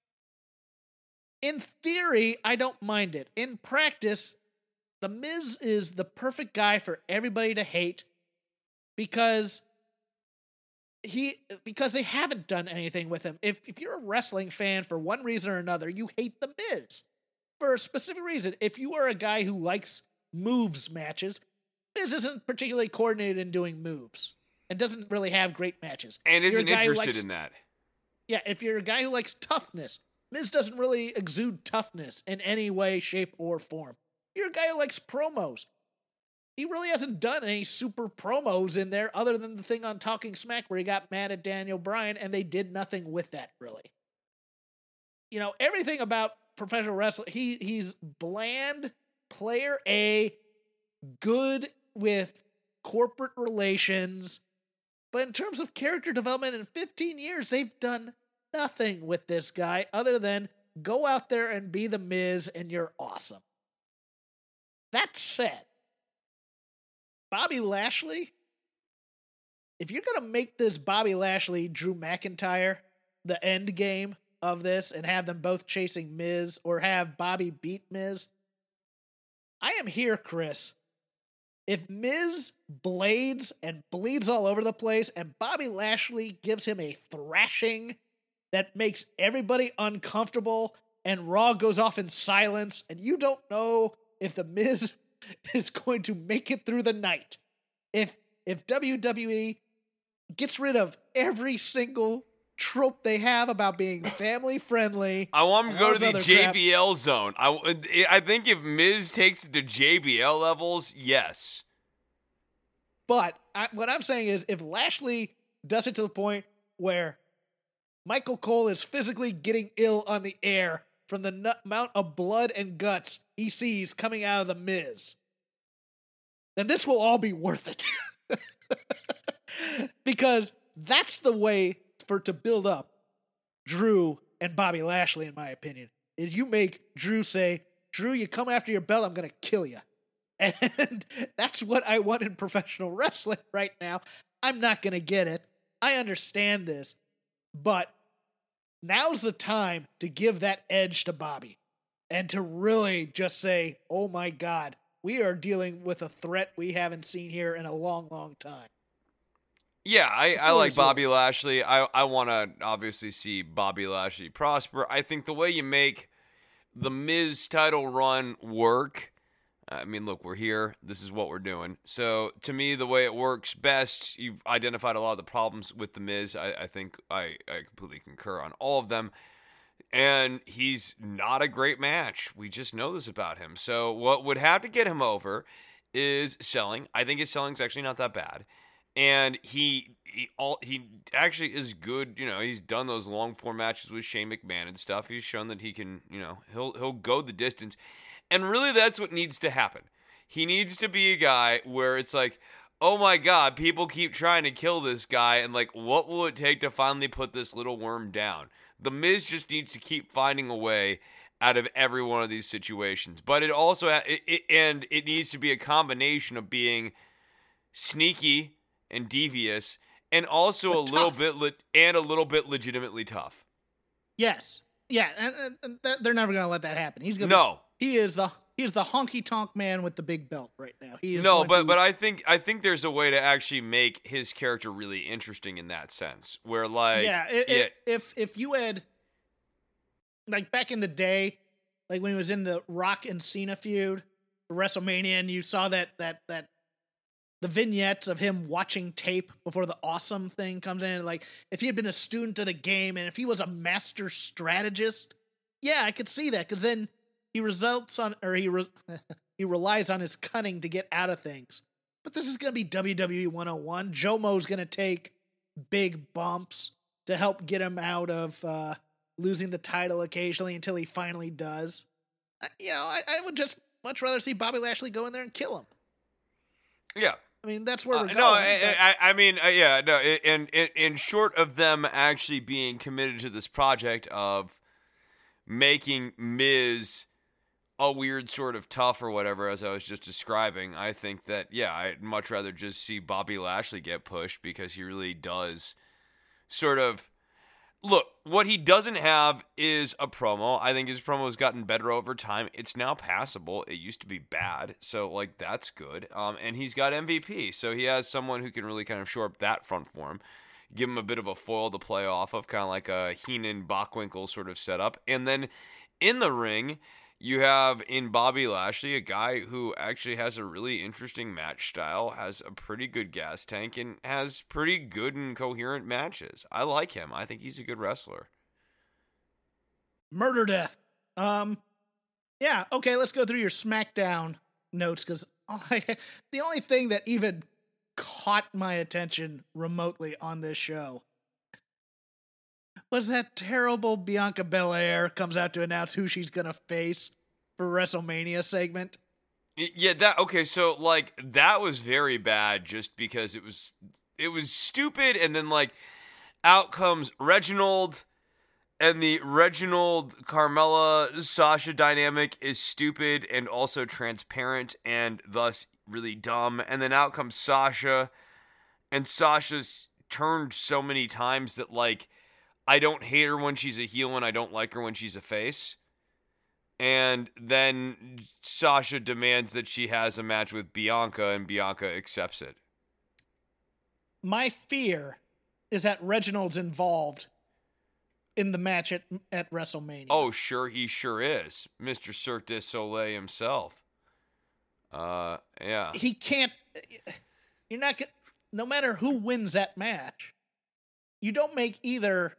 in theory, I don't mind it. In practice, the Miz is the perfect guy for everybody to hate because they haven't done anything with him. If you're a wrestling fan for one reason or another, you hate the Miz for a specific reason. If you are a guy who likes moves matches, Miz isn't particularly coordinated in doing moves and doesn't really have great matches. And isn't interested in that. Yeah, if you're a guy who likes toughness, Miz doesn't really exude toughness in any way, shape, or form. You're a guy who likes promos. He really hasn't done any super promos in there other than the thing on Talking Smack where he got mad at Daniel Bryan, and they did nothing with that, really. You know, everything about professional wrestling, he's bland, player A, good with corporate relations, but in terms of character development in 15 years, they've done nothing with this guy other than go out there and be the Miz and you're awesome. That said, Bobby Lashley, if you're going to make this Bobby Lashley, Drew McIntyre, the end game of this and have them both chasing Miz or have Bobby beat Miz, I am here, Chris. If Miz blades and bleeds all over the place and Bobby Lashley gives him a thrashing that makes everybody uncomfortable and Raw goes off in silence and you don't know if the Miz is going to make it through the night. If WWE gets rid of every single trope they have about being family friendly. I want him to go to the JBL zone. I think if Miz takes it to JBL levels, yes. But what I'm saying is if Lashley does it to the point where Michael Cole is physically getting ill on the air from the amount of blood and guts he sees coming out of the Miz, then this will all be worth it. Because that's the way to build up Drew and Bobby Lashley, in my opinion, is you make Drew say, Drew, you come after your belt, I'm going to kill you. And that's what I want in professional wrestling right now. I'm not going to get it. I understand this. But now's the time to give that edge to Bobby and to really just say, oh my God, we are dealing with a threat we haven't seen here in a long, long time. Yeah, I like Bobby Lashley. I want to obviously see Bobby Lashley prosper. I think the way you make the Miz title run work, I mean, look, we're here. This is what we're doing. So, to me, the way it works best, you've identified a lot of the problems with the Miz. I think I completely concur on all of them. And he's not a great match. We just know this about him. So, what would have to get him over is selling. I think his selling's actually not that bad. And he actually is good. You know, he's done those long form matches with Shane McMahon and stuff. He's shown that he can, you know, he'll go the distance. And really that's what needs to happen. He needs to be a guy where it's like, oh my God, people keep trying to kill this guy, and like, what will it take to finally put this little worm down? The Miz just needs to keep finding a way out of every one of these situations. But it also, it needs to be a combination of being sneaky and devious, and also a little bit legitimately tough. Yes. Yeah, and they're never going to let that happen. He is the honky tonk man with the big belt right now. He is but I think there's a way to actually make his character really interesting in that sense, where like if you had like back in the day, like when he was in the Rock and Cena feud, WrestleMania, and you saw that the vignettes of him watching tape before the awesome thing comes in, like if he had been a student of the game and if he was a master strategist, yeah, I could see that, because then he relies on his cunning to get out of things. But this is going to be WWE 101. Jomo's going to take big bumps to help get him out of losing the title occasionally until he finally does. I would just much rather see Bobby Lashley go in there and kill him. Yeah. I mean, that's where we're going. No, in short of them actually being committed to this project of making Miz a weird sort of tough or whatever, as I was just describing, I think that, yeah, I'd much rather just see Bobby Lashley get pushed, because he really does sort of... Look, what he doesn't have is a promo. I think his promo has gotten better over time. It's now passable. It used to be bad, so, like, that's good. And he's got MVP, so he has someone who can really kind of shore up that front for him, give him a bit of a foil to play off of, kind of like a Heenan-Bockwinkel sort of setup. And then in the ring, you have in Bobby Lashley a guy who actually has a really interesting match style, has a pretty good gas tank, and has pretty good and coherent matches. I like him. I think he's a good wrestler. Murder Death. Yeah, okay, let's go through your SmackDown notes, because the only thing that even caught my attention remotely on this show was that terrible Bianca Belair comes out to announce who she's going to face for WrestleMania segment. Yeah, so, like, that was very bad just because it was stupid, and then, like, out comes Reginald, and the Reginald-Carmella-Sasha dynamic is stupid and also transparent and thus really dumb, and then out comes Sasha, and Sasha's turned so many times that, like, I don't hate her when she's a heel and I don't like her when she's a face. And then Sasha demands that she has a match with Bianca, and Bianca accepts it. My fear is that Reginald's involved in the match at WrestleMania. Oh, sure, he sure is. Mr. Cirque du Soleil himself. Yeah. He can't... You're not... No matter who wins that match, you don't make either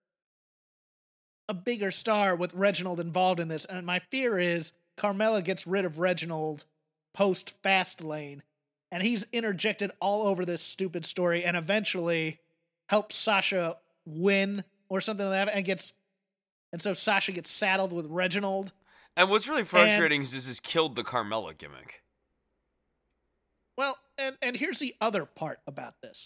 a bigger star with Reginald involved in this. And my fear is Carmella gets rid of Reginald post Fastlane, and he's interjected all over this stupid story and eventually helps Sasha win or something like that, and so Sasha gets saddled with Reginald. And what's really frustrating is this has killed the Carmella gimmick. Well, and here's the other part about this.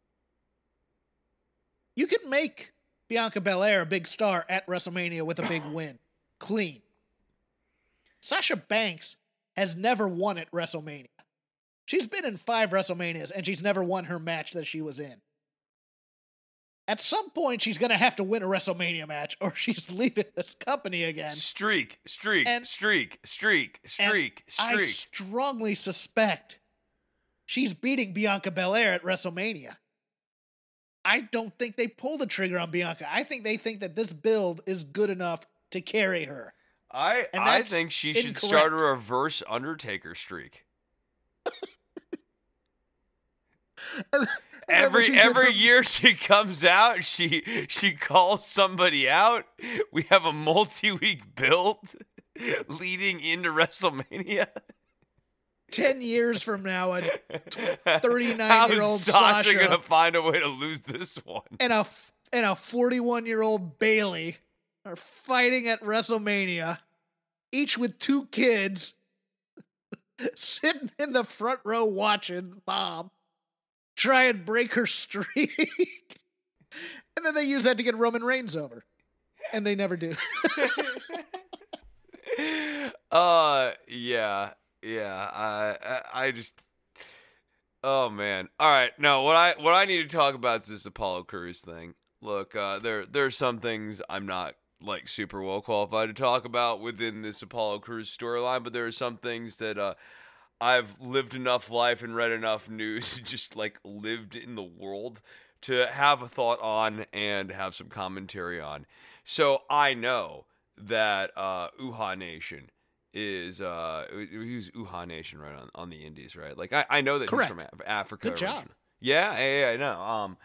You can make Bianca Belair a big star at WrestleMania with a big win. Clean. Sasha Banks has never won at WrestleMania. She's been in 5 WrestleManias, and she's never won her match that she was in. At some point, she's going to have to win a WrestleMania match, or she's leaving this company again. Streak. I strongly suspect she's beating Bianca Belair at WrestleMania. I don't think they pull the trigger on Bianca. I think they think that this build is good enough to carry her. I think she should start a reverse Undertaker streak. Every year she comes out, she calls somebody out. We have a multi-week build leading into WrestleMania. 10 years from now, a 39-year-old Sasha gonna find a way to lose this one, and a 41-year-old Bayley are fighting at WrestleMania, each with 2 kids, sitting in the front row watching Bob. try and break her streak. And then they use that to get Roman Reigns over. And they never do. Yeah. I just, oh man. All right. No, what I need to talk about is this Apollo Crews thing. Look, there's some things I'm not like super well qualified to talk about within this Apollo Crews storyline, but there are some things that I've lived enough life and read enough news, just like lived in the world to have a thought on and have some commentary on. So I know that Uhaa Nation is he's Uhaa Nation right on the Indies, right? Like I know that Correct. he's from Africa. Good job. Yeah, I know.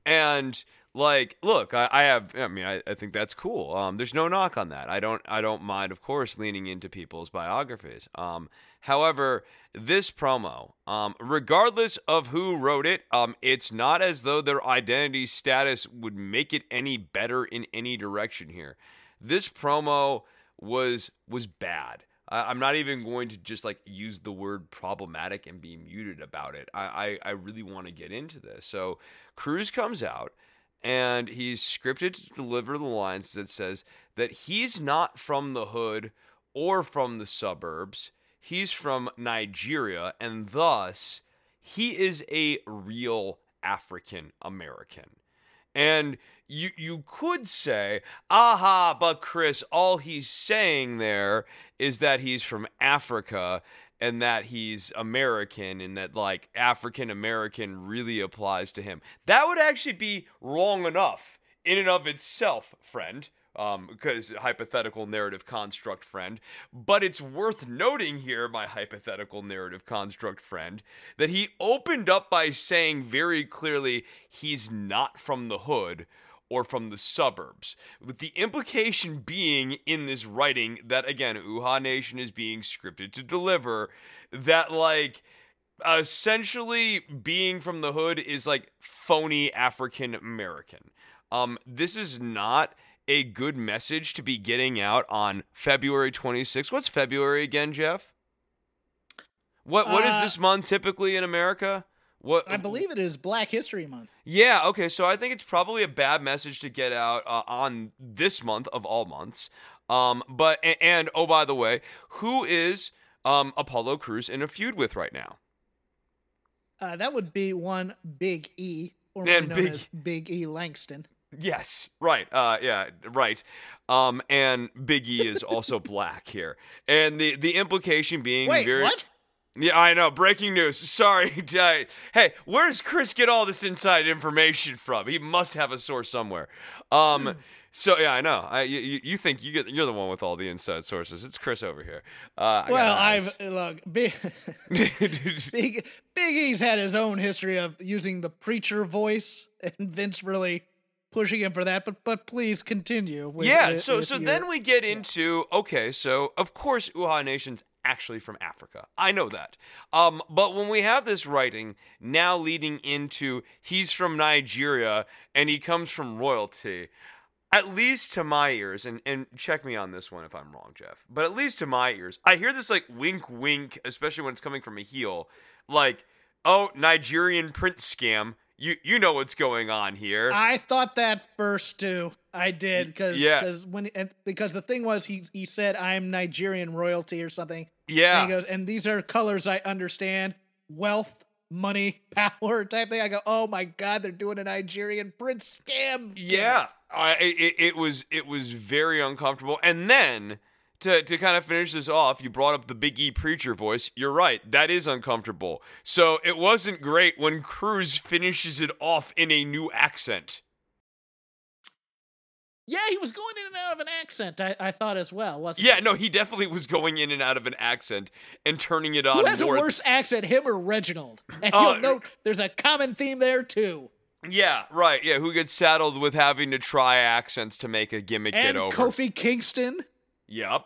And like, look, I think that's cool. There's no knock on that. I don't mind, of course, leaning into people's biographies. However, this promo, regardless of who wrote it, it's not as though their identity status would make it any better in any direction here. This promo was bad. I'm not even going to just like use the word problematic and be muted about it. I really want to get into this. So Crews comes out and he's scripted to deliver the lines that says that he's not from the hood or from the suburbs. He's from Nigeria, and thus he is a real African American. And you could say, aha, but Chris, all he's saying there is that he's from Africa and that he's American and that, like, African American really applies to him. That would actually be wrong enough in and of itself, friend. Because hypothetical narrative construct friend, but it's worth noting here, my hypothetical narrative construct friend, that he opened up by saying very clearly he's not from the hood or from the suburbs, with the implication being in this writing that, again, Uhaa Nation is being scripted to deliver, that, like, essentially being from the hood is like phony African American. This is not a good message to be getting out on February 26th. What's February again, Jeff? What is this month typically in America? What I believe it is Black History Month. Yeah, okay, so I think it's probably a bad message to get out on this month of all months. But oh, by the way, who is Apollo Crews in a feud with right now? That would be one Big E, formerly known as Big E Langston. Yes, right. Yeah, right. And Big E is also black here. And the implication being Wait, what? Yeah, I know. Breaking news. Sorry. Hey, where does Chris get all this inside information from? He must have a source somewhere. So yeah, I know. You think you're the one with all the inside sources. It's Chris over here. Big E's had his own history of using the preacher voice, and Vince really pushing him for that, but please continue. So then we get into, okay, so of course Uhaa Nation's actually from Africa. I know that. But when we have this writing now leading into he's from Nigeria and he comes from royalty, at least to my ears, and check me on this one if I'm wrong, Jeff, but at least to my ears, I hear this like wink wink, especially when it's coming from a heel, like, oh, Nigerian prince scam. You know what's going on here. I thought that first too. I did because the thing was he said I'm Nigerian royalty or something. Yeah. And he goes, and these are colors I understand: wealth, money, power type thing. I go, oh my god, they're doing a Nigerian prince scam. Yeah. It was very uncomfortable. And then to kind of finish this off, you brought up the Big E preacher voice. You're right. That is uncomfortable. So it wasn't great when Crews finishes it off in a new accent. Yeah, he was going in and out of an accent, I thought as well, wasn't he? Yeah, no, he definitely was going in and out of an accent and turning it on. Who has a worse accent, him or Reginald? And you'll note there's a common theme there, too. Yeah, right. Yeah, who gets saddled with having to try accents to make a gimmick get over. And Kofi Kingston. Yup.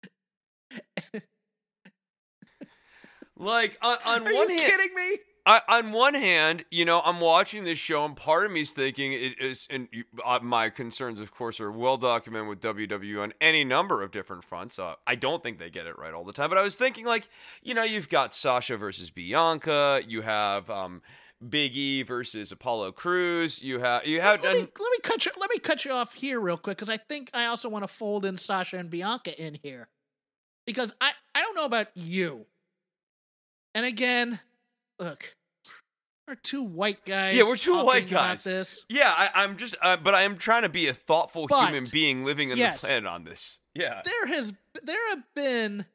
Like, on Are one hand... Are you kidding me? On one hand, you know, I'm watching this show, and part of me is thinking it is, and my concerns, of course, are well documented with WWE on any number of different fronts. I don't think they get it right all the time, but I was thinking, like, you know, you've got Sasha versus Bianca, you have Big E versus Apollo Crews. Let me cut you off here real quick, because I think I also want to fold in Sasha and Bianca in here, because I don't know about you. And again, look, we're two white guys. Yeah, we're two white About guys. this. Yeah, I'm just, but I am trying to be a thoughtful human being living on the planet on this. Yeah, there have been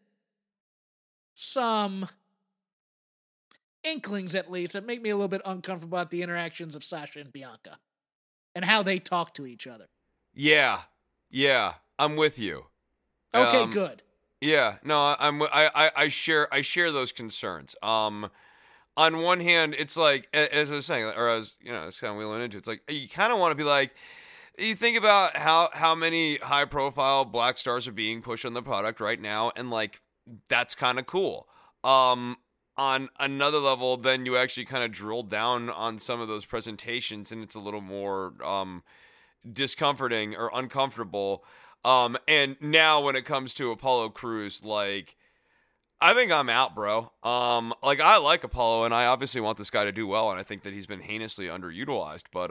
some inklings, at least, that make me a little bit uncomfortable about the interactions of Sasha and Bianca and how they talk to each other. Yeah, I'm with you. Okay, good. Yeah, no, I share those concerns. On one hand, it's like, as I was saying, or as it's kind of wheeling into, it's like you kind of want to be like, you think about how many high profile black stars are being pushed on the product right now, and like that's kind of cool. On another level, then you actually kind of drill down on some of those presentations, and it's a little more discomforting or uncomfortable. And now when it comes to Apollo Crews, like, I think I'm out, bro. Like, I like Apollo, and I obviously want this guy to do well, and I think that he's been heinously underutilized, but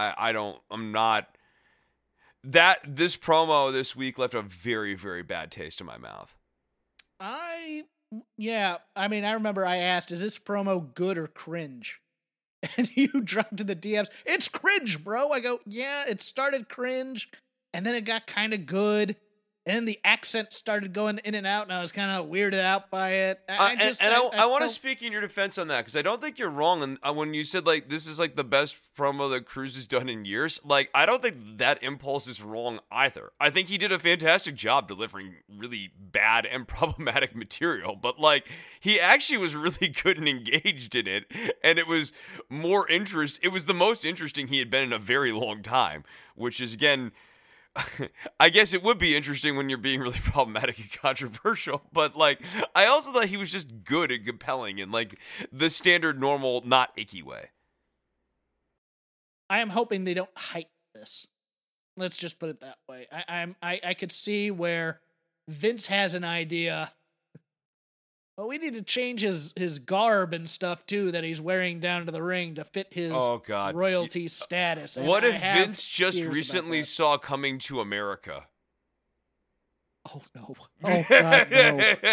this promo this week left a very, very bad taste in my mouth. I remember I asked, is this promo good or cringe? And you dropped in the DMs, it's cringe, bro. I go, yeah, it started cringe, and then it got kind of good, and the accent started going in and out, and I was kind of weirded out by it. I want to speak in your defense on that, because I don't think you're wrong. And when you said, like, this is like the best promo that Crews has done in years, like, I don't think that impulse is wrong either. I think he did a fantastic job delivering really bad and problematic material, but like, he actually was really good and engaged in it, and it was the most interesting he had been in a very long time, which is, again, I guess it would be interesting when you're being really problematic and controversial, but like, I also thought he was just good and compelling in like the standard, normal, not icky way. I am hoping they don't hype this. Let's just put it that way. I could see where Vince has an idea. Well, we need to change his garb and stuff too that he's wearing down to the ring to fit his royalty status. And what if Vince just recently saw Coming to America? Oh no! Oh God, no!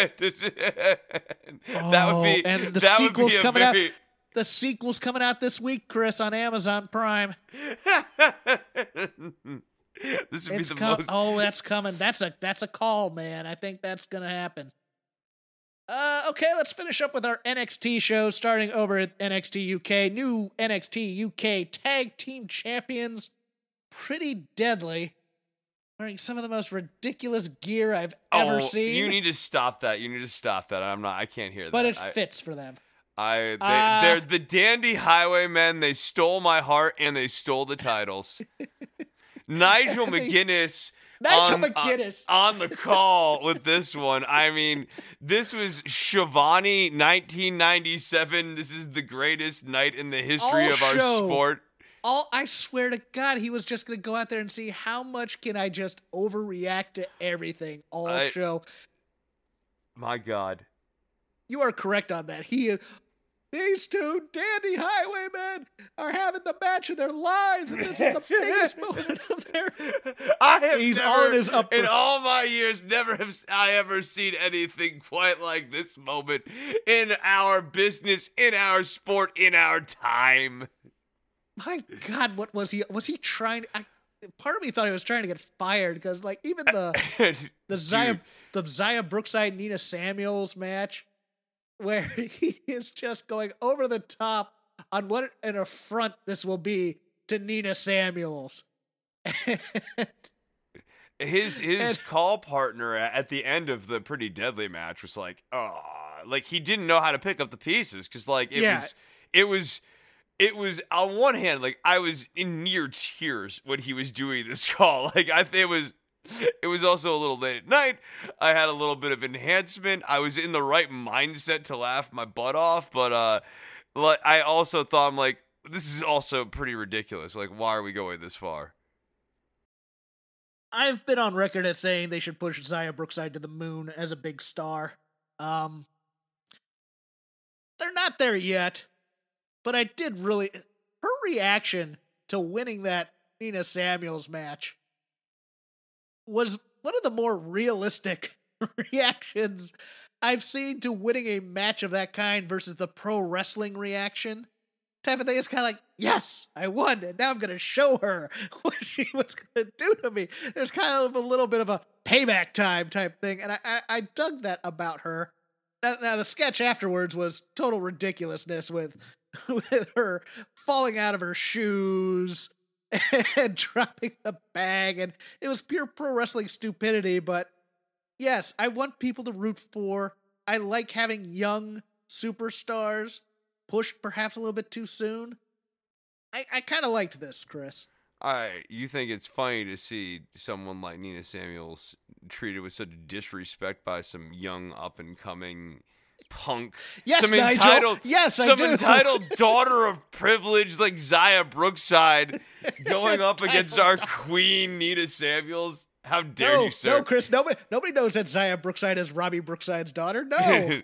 That would be, and the sequel's coming out. The sequel's coming out this week, Chris, on Amazon Prime. This would be the most. Oh, that's coming. That's a call, man. I think that's gonna happen. Okay, let's finish up with our NXT show, starting over at NXT UK. New NXT UK Tag Team Champions, Pretty Deadly, wearing some of the most ridiculous gear I've ever seen. You need to stop that. I can't hear that. But it fits for them. They're the Dandy Highwaymen. They stole my heart, and they stole the titles. Nigel McGuinness on the call with this one. I mean, this was Shivani 1997. This is the greatest night in the history of our sport. I swear to God, he was just going to go out there and see how much can I just overreact to everything all show. My God. You are correct on that. These two Dandy Highwaymen are having the match of their lives, and this is the biggest moment of their. In all my years, never have I ever seen anything quite like this moment in our business, in our sport, in our time. My God, what was he? Was he trying? Part of me thought he was trying to get fired, because, like, even the Zaya Brookside Nina Samuels match, where he is just going over the top on what an affront this will be to Nina Samuels. His call partner at the end of the Pretty Deadly match was like, like he didn't know how to pick up the pieces, because like it was on one hand, like, I was in near tears when he was doing this call. Like, it was also a little late at night. I had a little bit of enhancement. I was in the right mindset to laugh my butt off, but like, I also thought, I'm like, this is also pretty ridiculous. Like, why are we going this far? I've been on record as saying they should push Zaya Brookside to the moon as a big star. They're not there yet. but I did really, her reaction to winning that Nina Samuels match was one of the more realistic reactions I've seen to winning a match of that kind versus the pro wrestling reaction. Type of thing. It's kind of like, yes, I won, and now I'm going to show her what she was going to do to me. There's kind of a little bit of a payback time type thing, and I dug that about her. Now the sketch afterwards was total ridiculousness with her falling out of her shoes and dropping the bag, and it was pure pro wrestling stupidity. But yes, I want people to root for. I like having young superstars pushed perhaps a little bit too soon. I kind of liked this, Chris. You think it's funny to see someone like Nina Samuels treated with such disrespect by some young up-and-coming punk? Yes, some Nigel. entitled, Yes, I some do. entitled daughter of privilege like Zaya Brookside going up against our queen Nina Samuels. How dare you, sir? No, Chris. Nobody knows that Zaya Brookside is Robbie Brookside's daughter. No.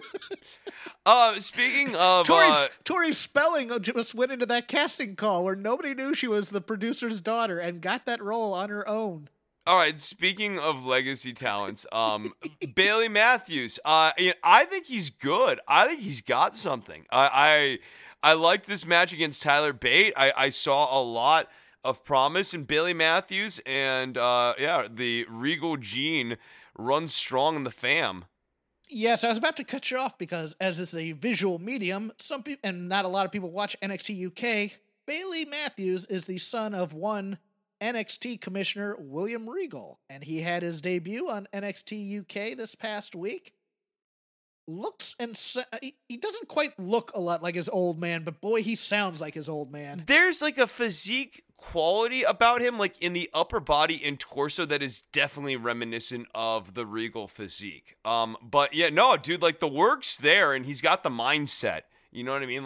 Speaking of Tori Spelling just went into that casting call where nobody knew she was the producer's daughter and got that role on her own. all right, speaking of legacy talents, Bailey Matthews, I think he's good. I think he's got something. I liked this match against Tyler Bate. I saw a lot of promise in Bailey Matthews, and the Regal gene runs strong in the fam. Yes, I was about to cut you off because as it's a visual medium, some people and not a lot of people watch NXT UK. Bailey Matthews is the son of one NXT commissioner, William Regal, and he had his debut on NXT UK this past week. Looks and he doesn't quite look a lot like his old man, but boy, he sounds like his old man. There's like a physique quality about him, like in the upper body and torso, that is definitely reminiscent of the Regal physique. But yeah, no, dude, like the work's there, and he's got the mindset. You know what I mean?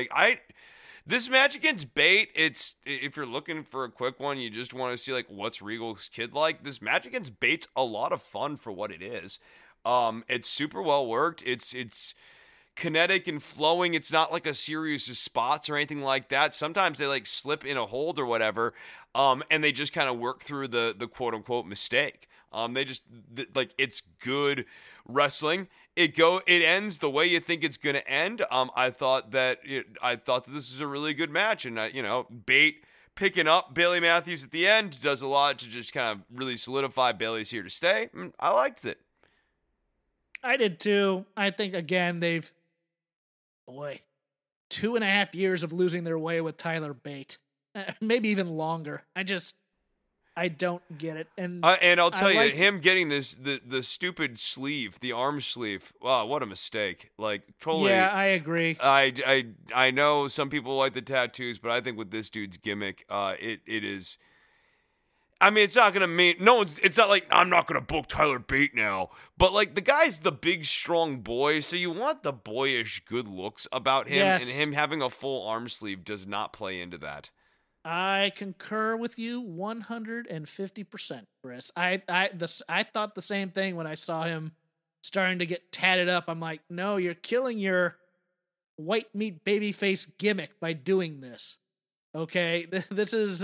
This match against Bate, it's, if you're looking for a quick one, you just want to see like what's Regal's kid like. This match against Bate's a lot of fun for what it is. It's super well worked. It's kinetic and flowing. It's not like a series of spots or anything like that. Sometimes they like slip in a hold or whatever, and they just kind of work through the quote unquote mistake. It's good wrestling. It ends the way you think it's gonna end. I thought that this was a really good match, and Bate picking up Bailey Matthews at the end does a lot to just kind of really solidify Bailey's here to stay. I liked it. I did too. I think again 2.5 years of losing their way with Tyler Bate, maybe even longer. I don't get it. And I'll tell you, him getting the stupid sleeve, the arm sleeve. Wow, what a mistake! Like totally. Yeah, I agree. I know some people like the tattoos, but I think with this dude's gimmick, it is. I mean, it's not gonna mean it's not like I'm not gonna book Tyler Bate now, but like the guy's the big strong boy, so you want the boyish good looks about him, yes. And him having a full arm sleeve does not play into that. I concur with you 150%, Chris. I thought the same thing when I saw him starting to get tatted up. I'm like, no, you're killing your white meat babyface gimmick by doing this. Okay, this is.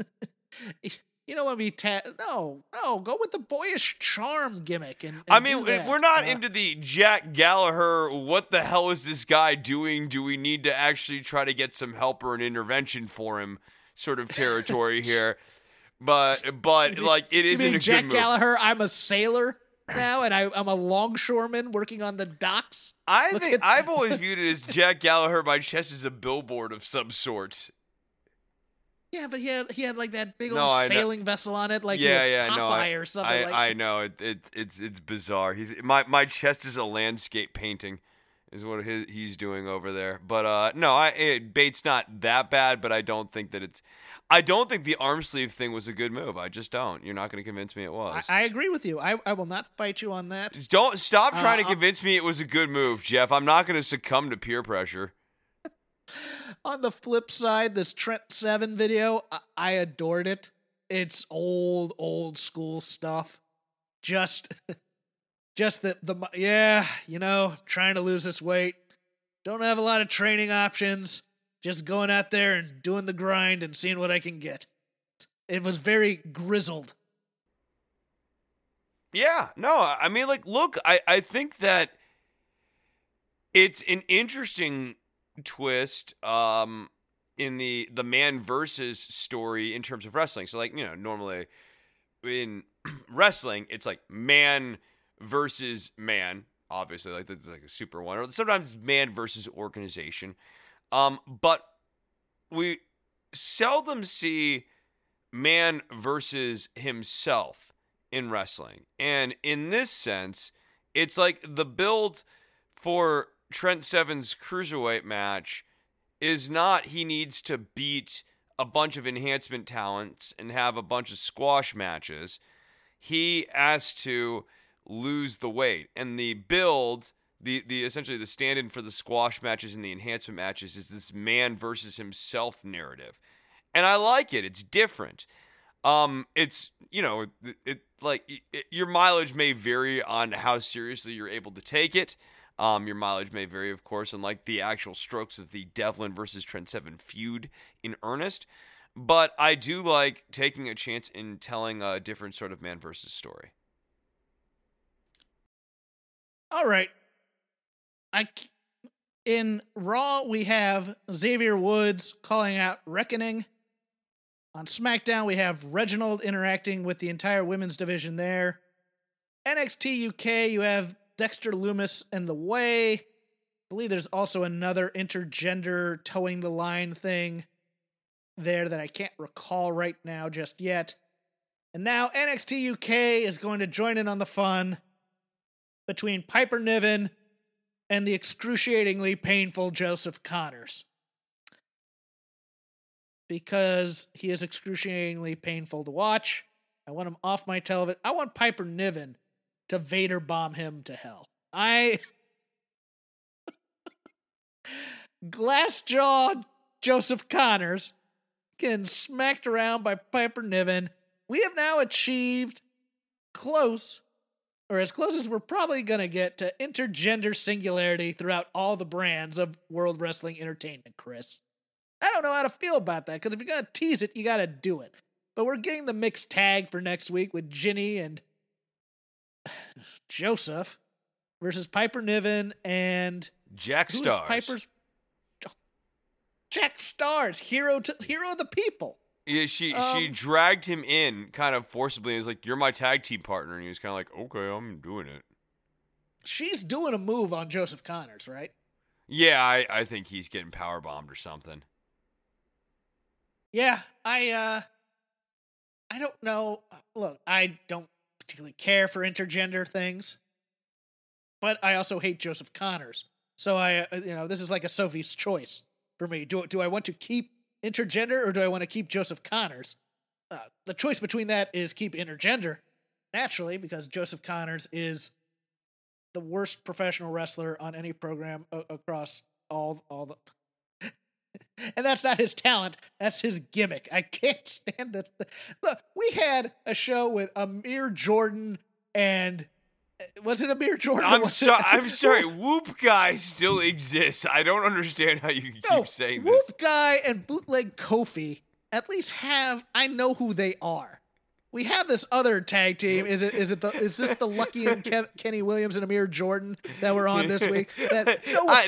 You don't want to be No, go with the boyish charm gimmick. And I mean, we're not into the Jack Gallagher, what the hell is this guy doing? Do we need to actually try to get some help or an intervention for him sort of territory here? But like, it isn't a Jack good move. Gallagher, I'm a sailor now, and I'm a longshoreman working on the docks. I've always viewed it as Jack Gallagher, my chest is a billboard of some sort. Yeah, but he had like that big old sailing vessel on it, like Popeye or something. I know it's bizarre. My chest is a landscape painting, is what he's doing over there. But Bate's not that bad, but I don't think the arm sleeve thing was a good move. I just don't. You're not going to convince me it was. I agree with you. I will not fight you on that. Don't stop trying to convince me it was a good move, Jeff. I'm not going to succumb to peer pressure. On the flip side, this Trent Seven video, I adored it. It's old school stuff. Just trying to lose this weight. Don't have a lot of training options. just going out there and doing the grind and seeing what I can get. It was very grizzled. Yeah, no, I mean, like, look, I think that it's an interesting twist in the man versus story in terms of wrestling. So, like, normally in wrestling, it's like man versus man, obviously, like this is like a super one, or sometimes man versus organization. But we seldom see man versus himself in wrestling. And in this sense, it's like the build for Trent Seven's cruiserweight match is not he needs to beat a bunch of enhancement talents and have a bunch of squash matches. He has to lose the weight. And the build, the essentially the stand-in for the squash matches and the enhancement matches is this man versus himself narrative. And I like it. It's different. It's, your mileage may vary on how seriously you're able to take it. Your mileage may vary, of course, on like the actual strokes of the Devlin versus Trent Seven feud in earnest. But I do like taking a chance in telling a different sort of man versus story. All right. In Raw, we have Xavier Woods calling out Reckoning. On SmackDown, we have Reginald interacting with the entire women's division there. NXT UK, you have Dexter Lumis and The Way. I believe there's also another intergender towing the line thing there that I can't recall right now just yet. And now NXT UK is going to join in on the fun between Piper Niven and the excruciatingly painful Joseph Connors. Because he is excruciatingly painful to watch. I want him off my television. I want Piper Niven to Vader bomb him to hell. Glassjaw Joseph Connors getting smacked around by Piper Niven. We have now achieved close, or as close as we're probably going to get to intergender singularity throughout all the brands of World Wrestling Entertainment, Chris. I don't know how to feel about that, because if you're going to tease it, you got to do it. But we're getting the mixed tag for next week with Ginny and Joseph versus Piper Niven and Jack Stars. Jack Stars, hero of the people. Yeah, she dragged him in kind of forcibly and was like, "You're my tag team partner," and he was kind of like, "Okay, I'm doing it." She's doing a move on Joseph Connors, right? Yeah, I think he's getting power bombed or something. Yeah, I don't know. Look, I don't particularly care for intergender things, but I also hate Joseph Connors. So this is like a Sophie's choice for me. Do I want to keep intergender or do I want to keep Joseph Connors? The choice between that is keep intergender, naturally, because Joseph Connors is the worst professional wrestler on any program across all the. And that's not his talent. That's his gimmick. I can't stand this. Look, we had a show with Amir Jordan and... Was it Amir Jordan? I'm sorry. Whoop Guy still exists. I don't understand how you keep saying this. Whoop Guy and Bootleg Kofi at least I know who they are. We have this other tag team. Is this the Lucky and Kenny Williams and Amir Jordan that were on this week? That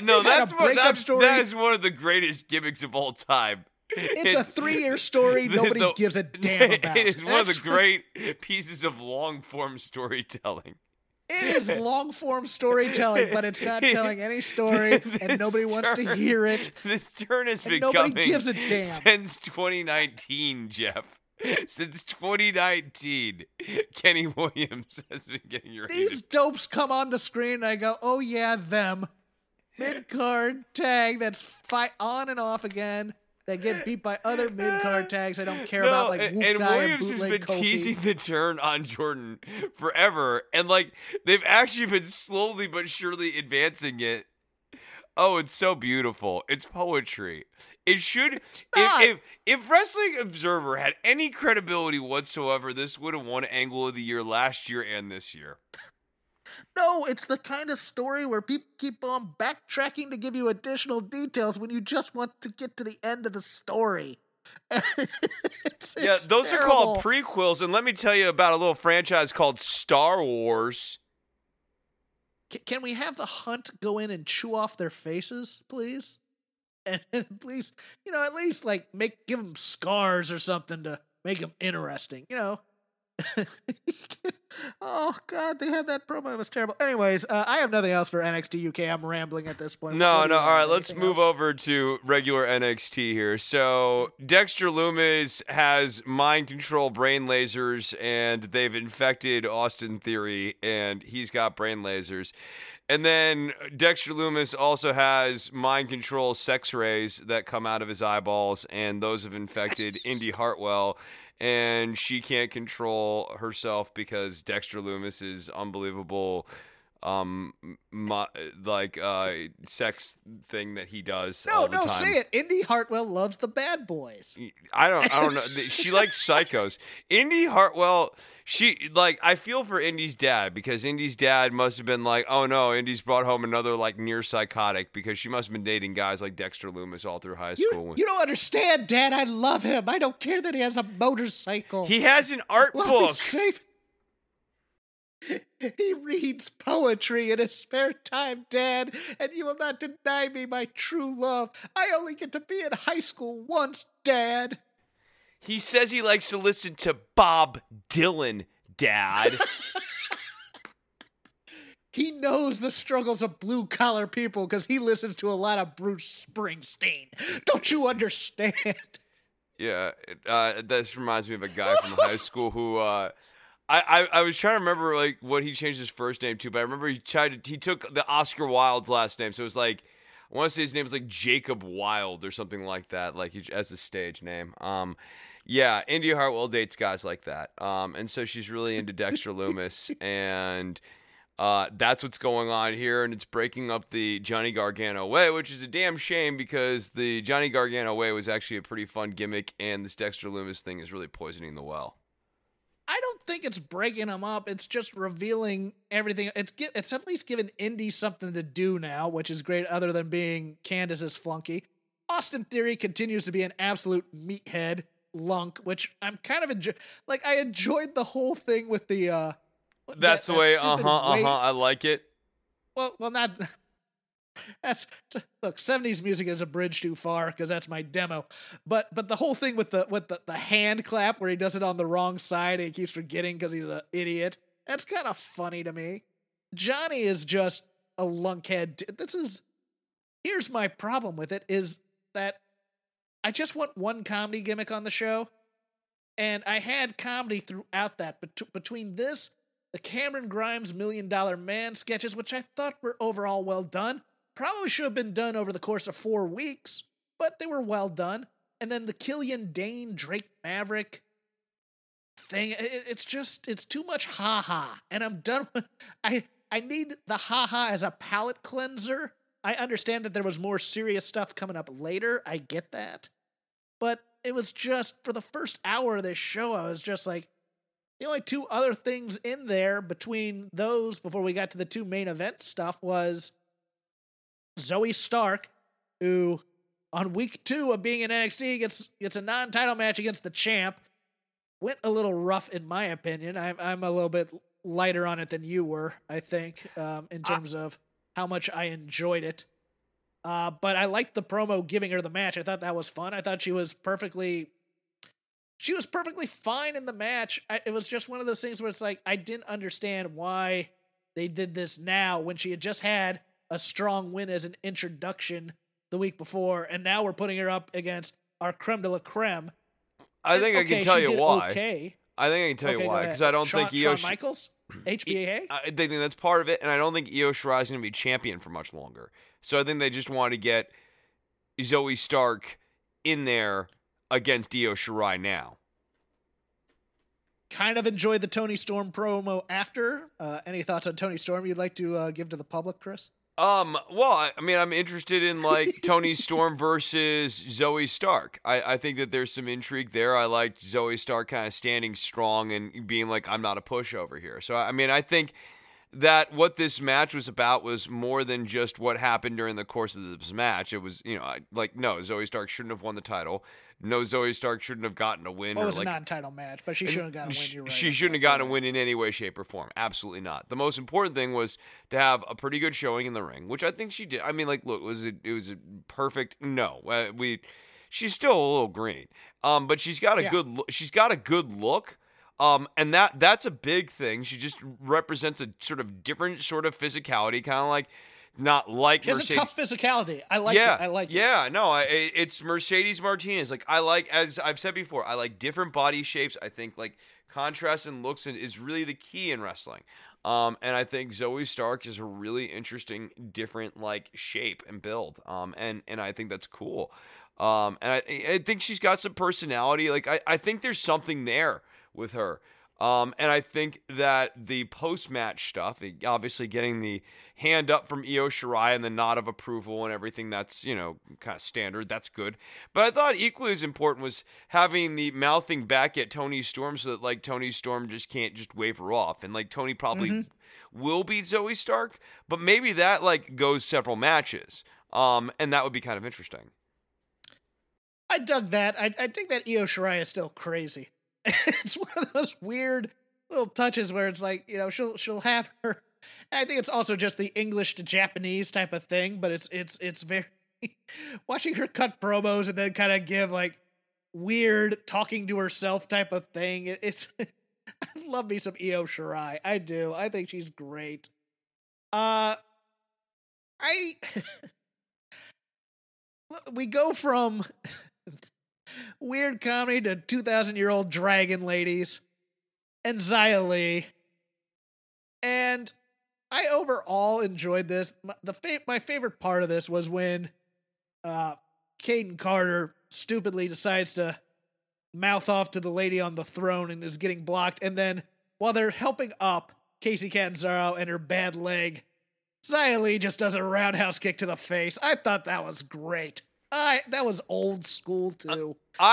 that is one of the greatest gimmicks of all time. It's a 3-year story. Nobody gives a damn about. It is one of the great pieces of long form storytelling. It is long form storytelling, but it's not telling any story, and nobody wants to hear it. This turn has been nobody coming gives a damn. Since 2019, Jeff. Since 2019, Kenny Williams has been getting ready. These dopes come on the screen, and I go, "Oh yeah, them." Mid-card tag that's fight on and off again. They get beat by other mid-card tags I don't care about, like Whoop and Guy Williams and has Bootleg been Kofi. teasing the turn on Jordan forever, and like they've actually been slowly but surely advancing it. Oh, it's so beautiful. It's poetry. It should. If Wrestling Observer had any credibility whatsoever, this would have won Angle of the Year last year and this year. No, it's the kind of story where people keep on backtracking to give you additional details when you just want to get to the end of the story. It's those terrible. are called prequels, and let me tell you about a little franchise called Star Wars. Can we have the Hunt go in and chew off their faces, please? And please, at least like give them scars or something to make them interesting, Oh God, they had that promo. It was terrible. Anyways, I have nothing else for NXT UK. I'm rambling at this point. No. All right, let's move over to regular NXT here. So Dexter Lumis has mind control brain lasers, and they've infected Austin Theory, and he's got brain lasers. And then Dexter Lumis also has mind control sex rays that come out of his eyeballs, and those have infected Indy Hartwell. And she can't control herself because Dexter Lumis's unbelievable, sex thing that he does all the time. No, say it. Indy Hartwell loves the bad boys. I don't know. She likes psychos. Indy Hartwell, I feel for Indy's dad because Indy's dad must have been like, oh no, Indy's brought home another near psychotic because she must have been dating guys like Dexter Lumis all through high school. You don't understand, Dad. I love him. I don't care that he has a motorcycle. He has an art book. He reads poetry in his spare time, Dad, and you will not deny me my true love. I only get to be in high school once, Dad. He says he likes to listen to Bob Dylan, Dad. He knows the struggles of blue-collar people because he listens to a lot of Bruce Springsteen. Don't you understand? Yeah, this reminds me of a guy from high school who... I was trying to remember what he changed his first name to, but I remember he took the Oscar Wilde's last name, so it was I want to say his name was Jacob Wilde or something like that, as a stage name. Yeah, Indy Hartwell dates guys like that, and so she's really into Dexter Lumis, and that's what's going on here, and it's breaking up the Johnny Gargano way, which is a damn shame because the Johnny Gargano way was actually a pretty fun gimmick, and this Dexter Lumis thing is really poisoning the well. I don't think it's breaking them up. It's just revealing everything. It's at least giving Indy something to do now, which is great other than being Candace's flunky. Austin Theory continues to be an absolute meathead lunk, which I'm kind of I enjoyed the whole thing with the That's the way, I like it. Well, not... Look, 70s music is a bridge too far because that's my demo. But the whole thing with the hand clap where he does it on the wrong side and he keeps forgetting because he's an idiot, that's kind of funny to me. Johnny is just a lunkhead. Here's my problem with it is that I just want one comedy gimmick on the show, and I had comedy throughout that. Between this, the Cameron Grimes $1 Million Man sketches, which I thought were overall well done. Probably should have been done over the course of 4 weeks, but they were well done. And then the Killian Dane, Drake Maverick thing, it's too much ha-ha. And I'm done with, I need the ha-ha as a palate cleanser. I understand that there was more serious stuff coming up later. I get that. But it was just, for the first hour of this show, I was just like, the only two other things in there between those, before we got to the two main event stuff, was Zoe Stark, who on week 2 of being in NXT gets a non-title match against the champ. Went a little rough in my opinion. I'm a little bit lighter on it than you were, I think, in terms of how much I enjoyed it. But I liked the promo giving her the match. I thought that was fun. I thought she was perfectly fine in the match. It was just one of those things where it's I didn't understand why they did this now when she had just had a strong win as an introduction the week before, and now we're putting her up against our creme de la creme. I think I can tell you why. Okay. I think I can tell you why, because I don't think Io Shawn Michaels, HBA. I think that's part of it, and I don't think Io Shirai is going to be champion for much longer. So I think they just want to get Zoe Stark in there against Io Shirai now. Kind of enjoyed the Toni Storm promo after. Any thoughts on Toni Storm you'd like to give to the public, Chris? Well, I mean, I'm interested in Toni Storm versus Zoe Stark. I think that there's some intrigue there. I liked Zoe Stark kind of standing strong and being I'm not a pushover here. So, I mean, I think that what this match was about was more than just what happened during the course of this match. It was, no, Zoe Stark shouldn't have won the title. No, Zoe Stark shouldn't have gotten a win. Well, it was a non-title match, but she shouldn't have gotten a win. You're right. She shouldn't have gotten a win in any way, shape, or form. Absolutely not. The most important thing was to have a pretty good showing in the ring, which I think she did. I mean, look, it was a perfect no. She's still a little green, but she's got a good look. And that's a big thing. She just represents a sort of different sort of physicality, kind of like. Not like she has Mercedes. a tough physicality. I like it. I like it. Yeah, no, it's Mercedes Martinez. Like, I like, as I've said before, I like different body shapes. I think like contrast and looks is really the key in wrestling. And I think Zoe Stark is a really interesting, different like shape and build. And I think that's cool. And I think she's got some personality. Like I think there's something there with her. And I think that the post-match stuff, obviously getting the hand up from Io Shirai and the nod of approval and everything, that's, kind of standard. That's good. But I thought equally as important was having the mouthing back at Toni Storm so that, like, Toni Storm just can't just wave her off. And, like, Toni probably will beat Zoe Stark, but maybe that, like, goes several matches. And that would be kind of interesting. I dug that. I think that Io Shirai is still crazy. It's one of those weird little touches where it's like, she'll have her. I think it's also just the English to Japanese type of thing, but it's very watching her cut promos and then kind of give like weird talking to herself type of thing. It's I love me some Io Shirai. I do. I think she's great. We go from weird comedy to 2,000-year-old dragon ladies and Xia Li. And I overall enjoyed this. My favorite part of this was when Kayden Carter stupidly decides to mouth off to the lady on the throne and is getting blocked. And then while they're helping up Kacy Catanzaro and her bad leg, Xia Li just does a roundhouse kick to the face. I thought that was great. That was old school too.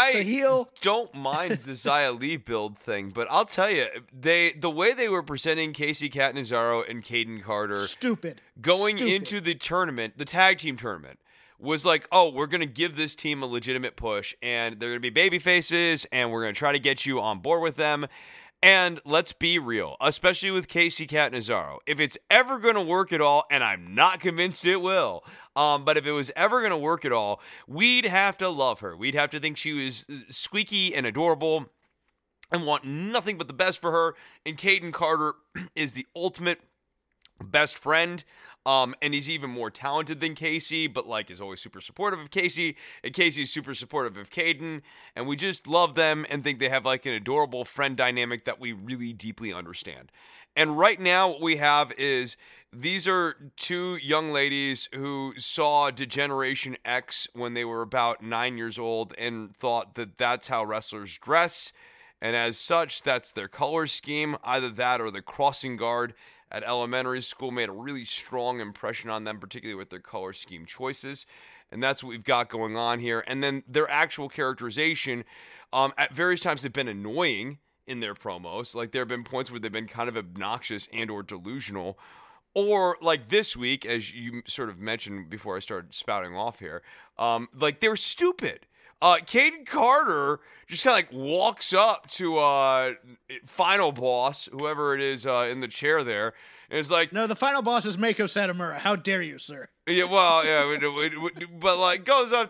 Don't mind the Xia Li build thing, but I'll tell you, the way they were presenting Kacy Catanzaro and Kayden Carter, stupid, into the tournament, the tag team tournament, was like, oh, we're gonna give this team a legitimate push, and they're gonna be baby faces, and we're gonna try to get you on board with them. And let's be real, especially with Kacy Catanzaro, if it's ever going to work at all, and I'm not convinced it will, but if it was ever going to work at all, we'd have to love her. We'd have to think she was squeaky and adorable and want nothing but the best for her. And Kayden Carter is the ultimate best friend. And he's even more talented than Kacy, but like is always super supportive of Kacy, and Casey is super supportive of Kayden, and we just love them and think they have like an adorable friend dynamic that we really deeply understand. And right now what we have is these are two young ladies who saw Degeneration X when they were about 9 years old and thought that that's how wrestlers dress, and as such, that's their color scheme, either that or the crossing guard at elementary school made a really strong impression on them, particularly with their color scheme choices. And that's what we've got going on here. And then their actual characterization, at various times they've been annoying in their promos. Like there have been points where they've been kind of obnoxious and or delusional. Or like this week, as you sort of mentioned before I started spouting off here, like they were stupid. Kayden Carter just kind of like walks up to Final Boss, whoever it is in the chair there, and is like, "No, the Final Boss is Mako Satomura. How dare you, sir?" Yeah, well, yeah, but like goes up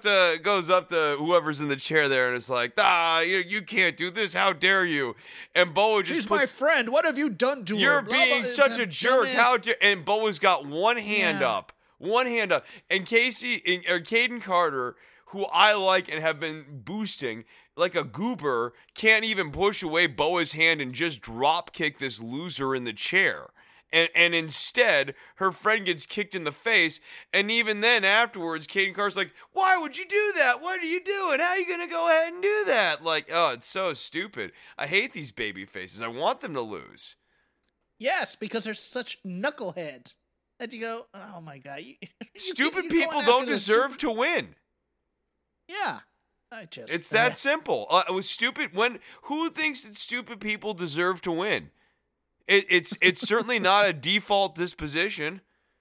to whoever's in the chair there, and it's like, you can't do this. How dare you? And Boa just she's my friend. What have you done to her? You're being such a jerk. How dare? And Boa's got one hand up, and Kayden Carter, who I like and have been boosting like a goober, can't even push away Boa's hand and just drop kick this loser in the chair. And instead, her friend gets kicked in the face, and even then afterwards, Kayden Carter's like, why would you do that? What are you doing? How are you going to go ahead and do that? Like, oh, it's so stupid. I hate these baby faces. I want them to lose. Yes, because they're such knuckleheads. And you go, oh my God. Stupid people don't deserve to win. Yeah, it's that simple. It was stupid. Who thinks that stupid people deserve to win? It's certainly not a default disposition.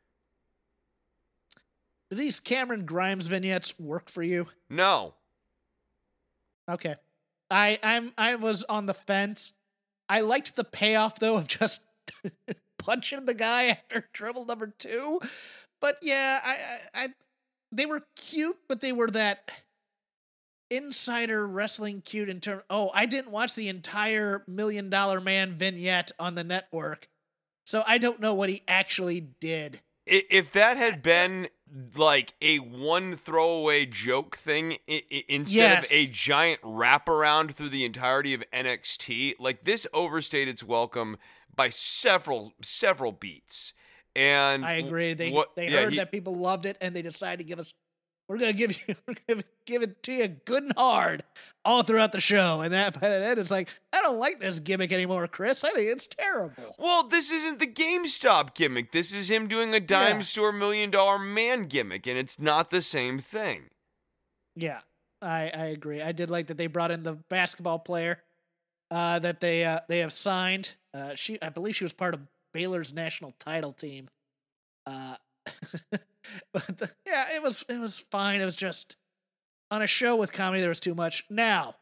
Do these Cameron Grimes vignettes work for you? No. Okay. I was on the fence. I liked the payoff though of just punching the guy after dribble number 2. But yeah, I they were cute, but they were that insider wrestling cute in terms. Oh, I didn't watch the entire $1 Million Man vignette on the network, so I don't know what he actually did. If that had been like a one throwaway joke thing instead of a giant wraparound through the entirety of NXT, like this overstayed its welcome by several beats. And I agree. They heard that people loved it, and they decided to give us. We're gonna give it to you good and hard all throughout the show, and then it's like, I don't like this gimmick anymore, Chris. I think it's terrible. Well, this isn't the GameStop gimmick. This is him doing a dime store $1 Million Man gimmick, and it's not the same thing. Yeah, I agree. I did like that they brought in the basketball player that they have signed. I believe she was part of Baylor's national title team. But it was fine. It was just on a show with comedy, there was too much. Now,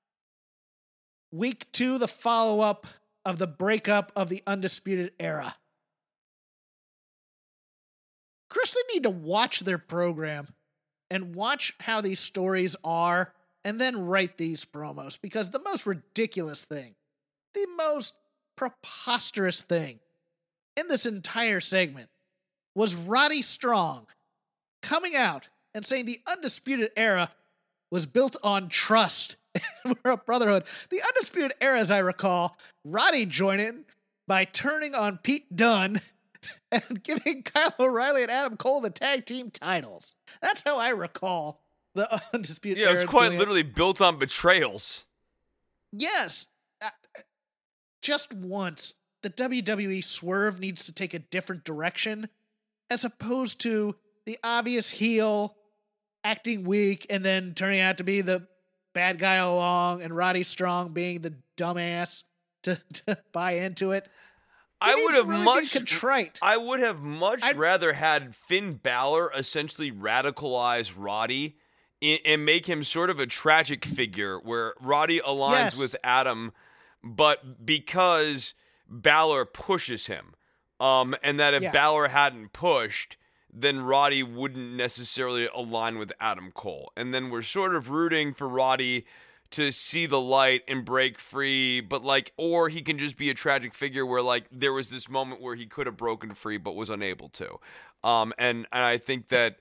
week 2, the follow-up of the breakup of the Undisputed Era. Chris, they need to watch their program and watch how these stories are and then write these promos, because the most ridiculous thing, the most preposterous thing in this entire segment was Roddy Strong coming out and saying the Undisputed Era was built on trust. We're a brotherhood. The Undisputed Era, as I recall, Roddy joined in by turning on Pete Dunne and giving Kyle O'Reilly and Adam Cole the tag team titles. That's how I recall the Undisputed Era. Yeah, it was quite literally built on betrayals. Yes. Just once, the WWE swerve needs to take a different direction, as opposed to the obvious heel acting weak and then turning out to be the bad guy all along, and Roddy Strong being the dumbass to buy into it. I would have much rather had Finn Balor essentially radicalize Roddy and make him sort of a tragic figure where Roddy aligns with Adam, but because Balor pushes him. And that if Balor hadn't pushed, then Roddy wouldn't necessarily align with Adam Cole. And then we're sort of rooting for Roddy to see the light and break free, but or he can just be a tragic figure where there was this moment where he could have broken free but was unable to. And I think that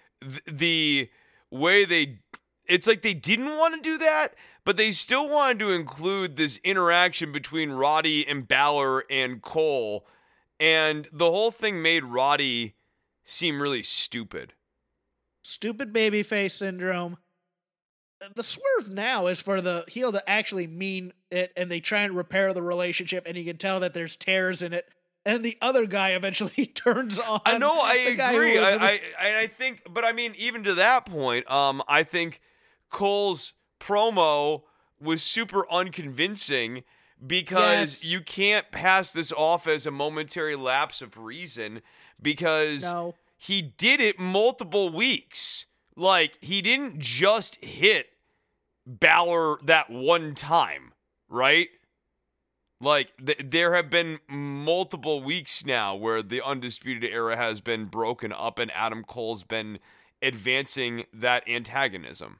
the way it's like they didn't want to do that, but they still wanted to include this interaction between Roddy and Balor and Cole. And the whole thing made Roddy seem really stupid. Stupid babyface syndrome. The swerve now is for the heel to actually mean it, and they try and repair the relationship, and you can tell that there's tears in it. And the other guy eventually turns on. I know, I agree. I think, but I mean, even to that point, I think Cole's promo was super unconvincing, because you can't pass this off as a momentary lapse of reason, because he did it multiple weeks. He didn't just hit Balor that one time, right? There have been multiple weeks now where the Undisputed Era has been broken up and Adam Cole's been advancing that antagonism.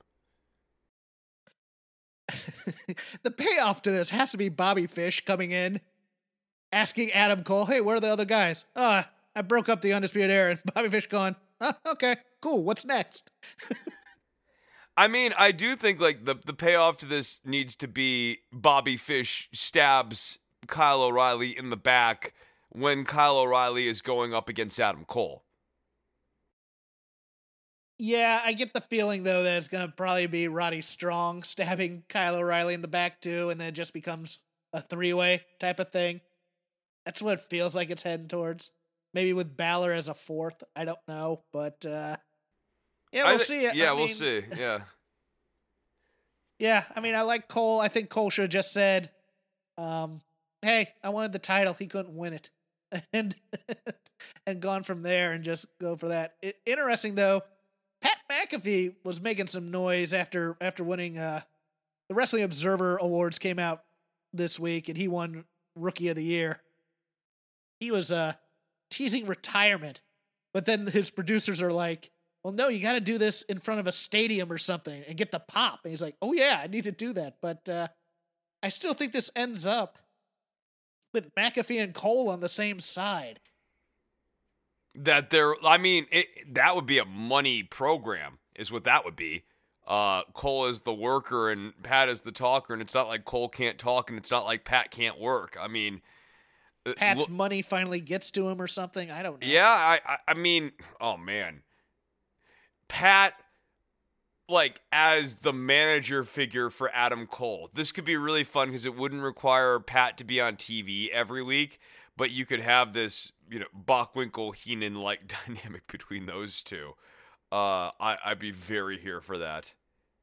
The payoff to this has to be Bobby Fish coming in, asking Adam Cole, hey, where are the other guys? I broke up the Undisputed Era. And Bobby Fish going, okay, cool, what's next? I mean, I do think the payoff to this needs to be Bobby Fish stabs Kyle O'Reilly in the back when Kyle O'Reilly is going up against Adam Cole. Yeah, I get the feeling, though, that it's going to probably be Roddy Strong stabbing Kyle O'Reilly in the back, too, and then it just becomes a three-way type of thing. That's what it feels like it's heading towards. Maybe with Balor as a fourth. I don't know, but we'll see. We'll see. Yeah. Yeah, I mean, I like Cole. I think Cole should have just said, hey, I wanted the title. He couldn't win it. And and gone from there and just go for that. Interesting, though, Pat McAfee was making some noise after winning the Wrestling Observer Awards came out this week, and he won Rookie of the Year. He was teasing retirement, but then his producers are like, well, no, you got to do this in front of a stadium or something and get the pop. And he's like, oh, yeah, I need to do that. But I still think this ends up with McAfee and Cole on the same side. That would be a money program, is what that would be. Cole is the worker and Pat is the talker, and it's not like Cole can't talk, and it's not like Pat can't work. I mean, Pat's money finally gets to him or something. I don't know. Yeah, I mean, oh man, Pat, like, as the manager figure for Adam Cole, this could be really fun because it wouldn't require Pat to be on TV every week, but you could have this, Bockwinkel Heenan like dynamic between those two. I'd be very here for that.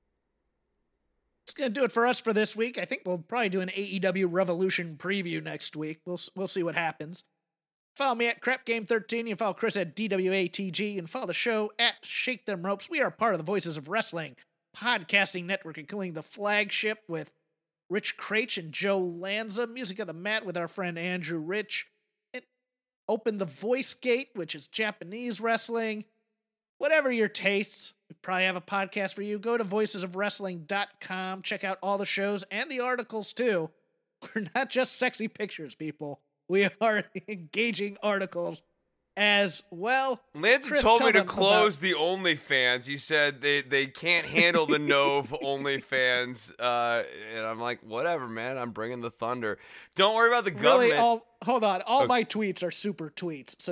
It's gonna do it for us for this week. I think we'll probably do an AEW Revolution preview next week. We'll see what happens. Follow me at CrapGame13. You can follow Chris at DWATG, and follow the show at Shake Them Ropes. We are part of the Voices of Wrestling podcasting network, including the flagship with Rich Craich and Joe Lanza. Music of the Mat with our friend Andrew Rich. And Open the Voice Gate, which is Japanese wrestling. Whatever your tastes, we probably have a podcast for you. Go to voicesofwrestling.com. Check out all the shows and the articles, too. We're not just sexy pictures, people. We are engaging articles as well. Lanza told me to close the OnlyFans. He said they can't handle the Nove OnlyFans. And I'm like, whatever, man. I'm bringing the thunder. Don't worry about the government. Really, hold on. All my tweets are super tweets. So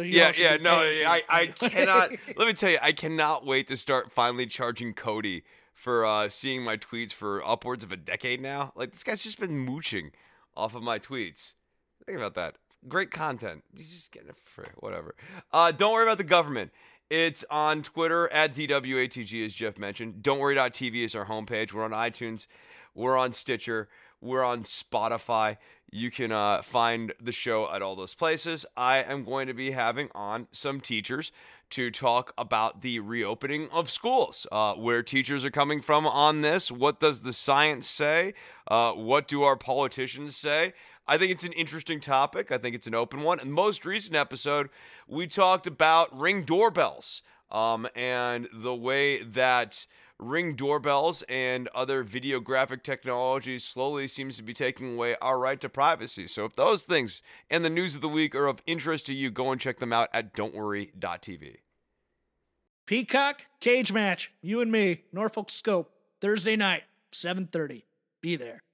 I cannot. Let me tell you, I cannot wait to start finally charging Cody for seeing my tweets for upwards of a decade now. Like, this guy's just been mooching off of my tweets. Think about that. Great content. He's just getting it for free. Whatever. Don't worry about the government. It's on Twitter at DWATG, as Jeff mentioned. Don'tWorry.tv is our homepage. We're on iTunes. We're on Stitcher. We're on Spotify. You can find the show at all those places. I am going to be having on some teachers to talk about the reopening of schools, where teachers are coming from on this. What does the science say? What do our politicians say? I think it's an interesting topic. I think it's an open one. In the most recent episode, we talked about Ring doorbells and the way that Ring doorbells and other videographic technology slowly seems to be taking away our right to privacy. So if those things and the news of the week are of interest to you, go and check them out at don'tworry.tv. Peacock cage match. You and me, Norfolk Scope, Thursday night, 7:30. Be there.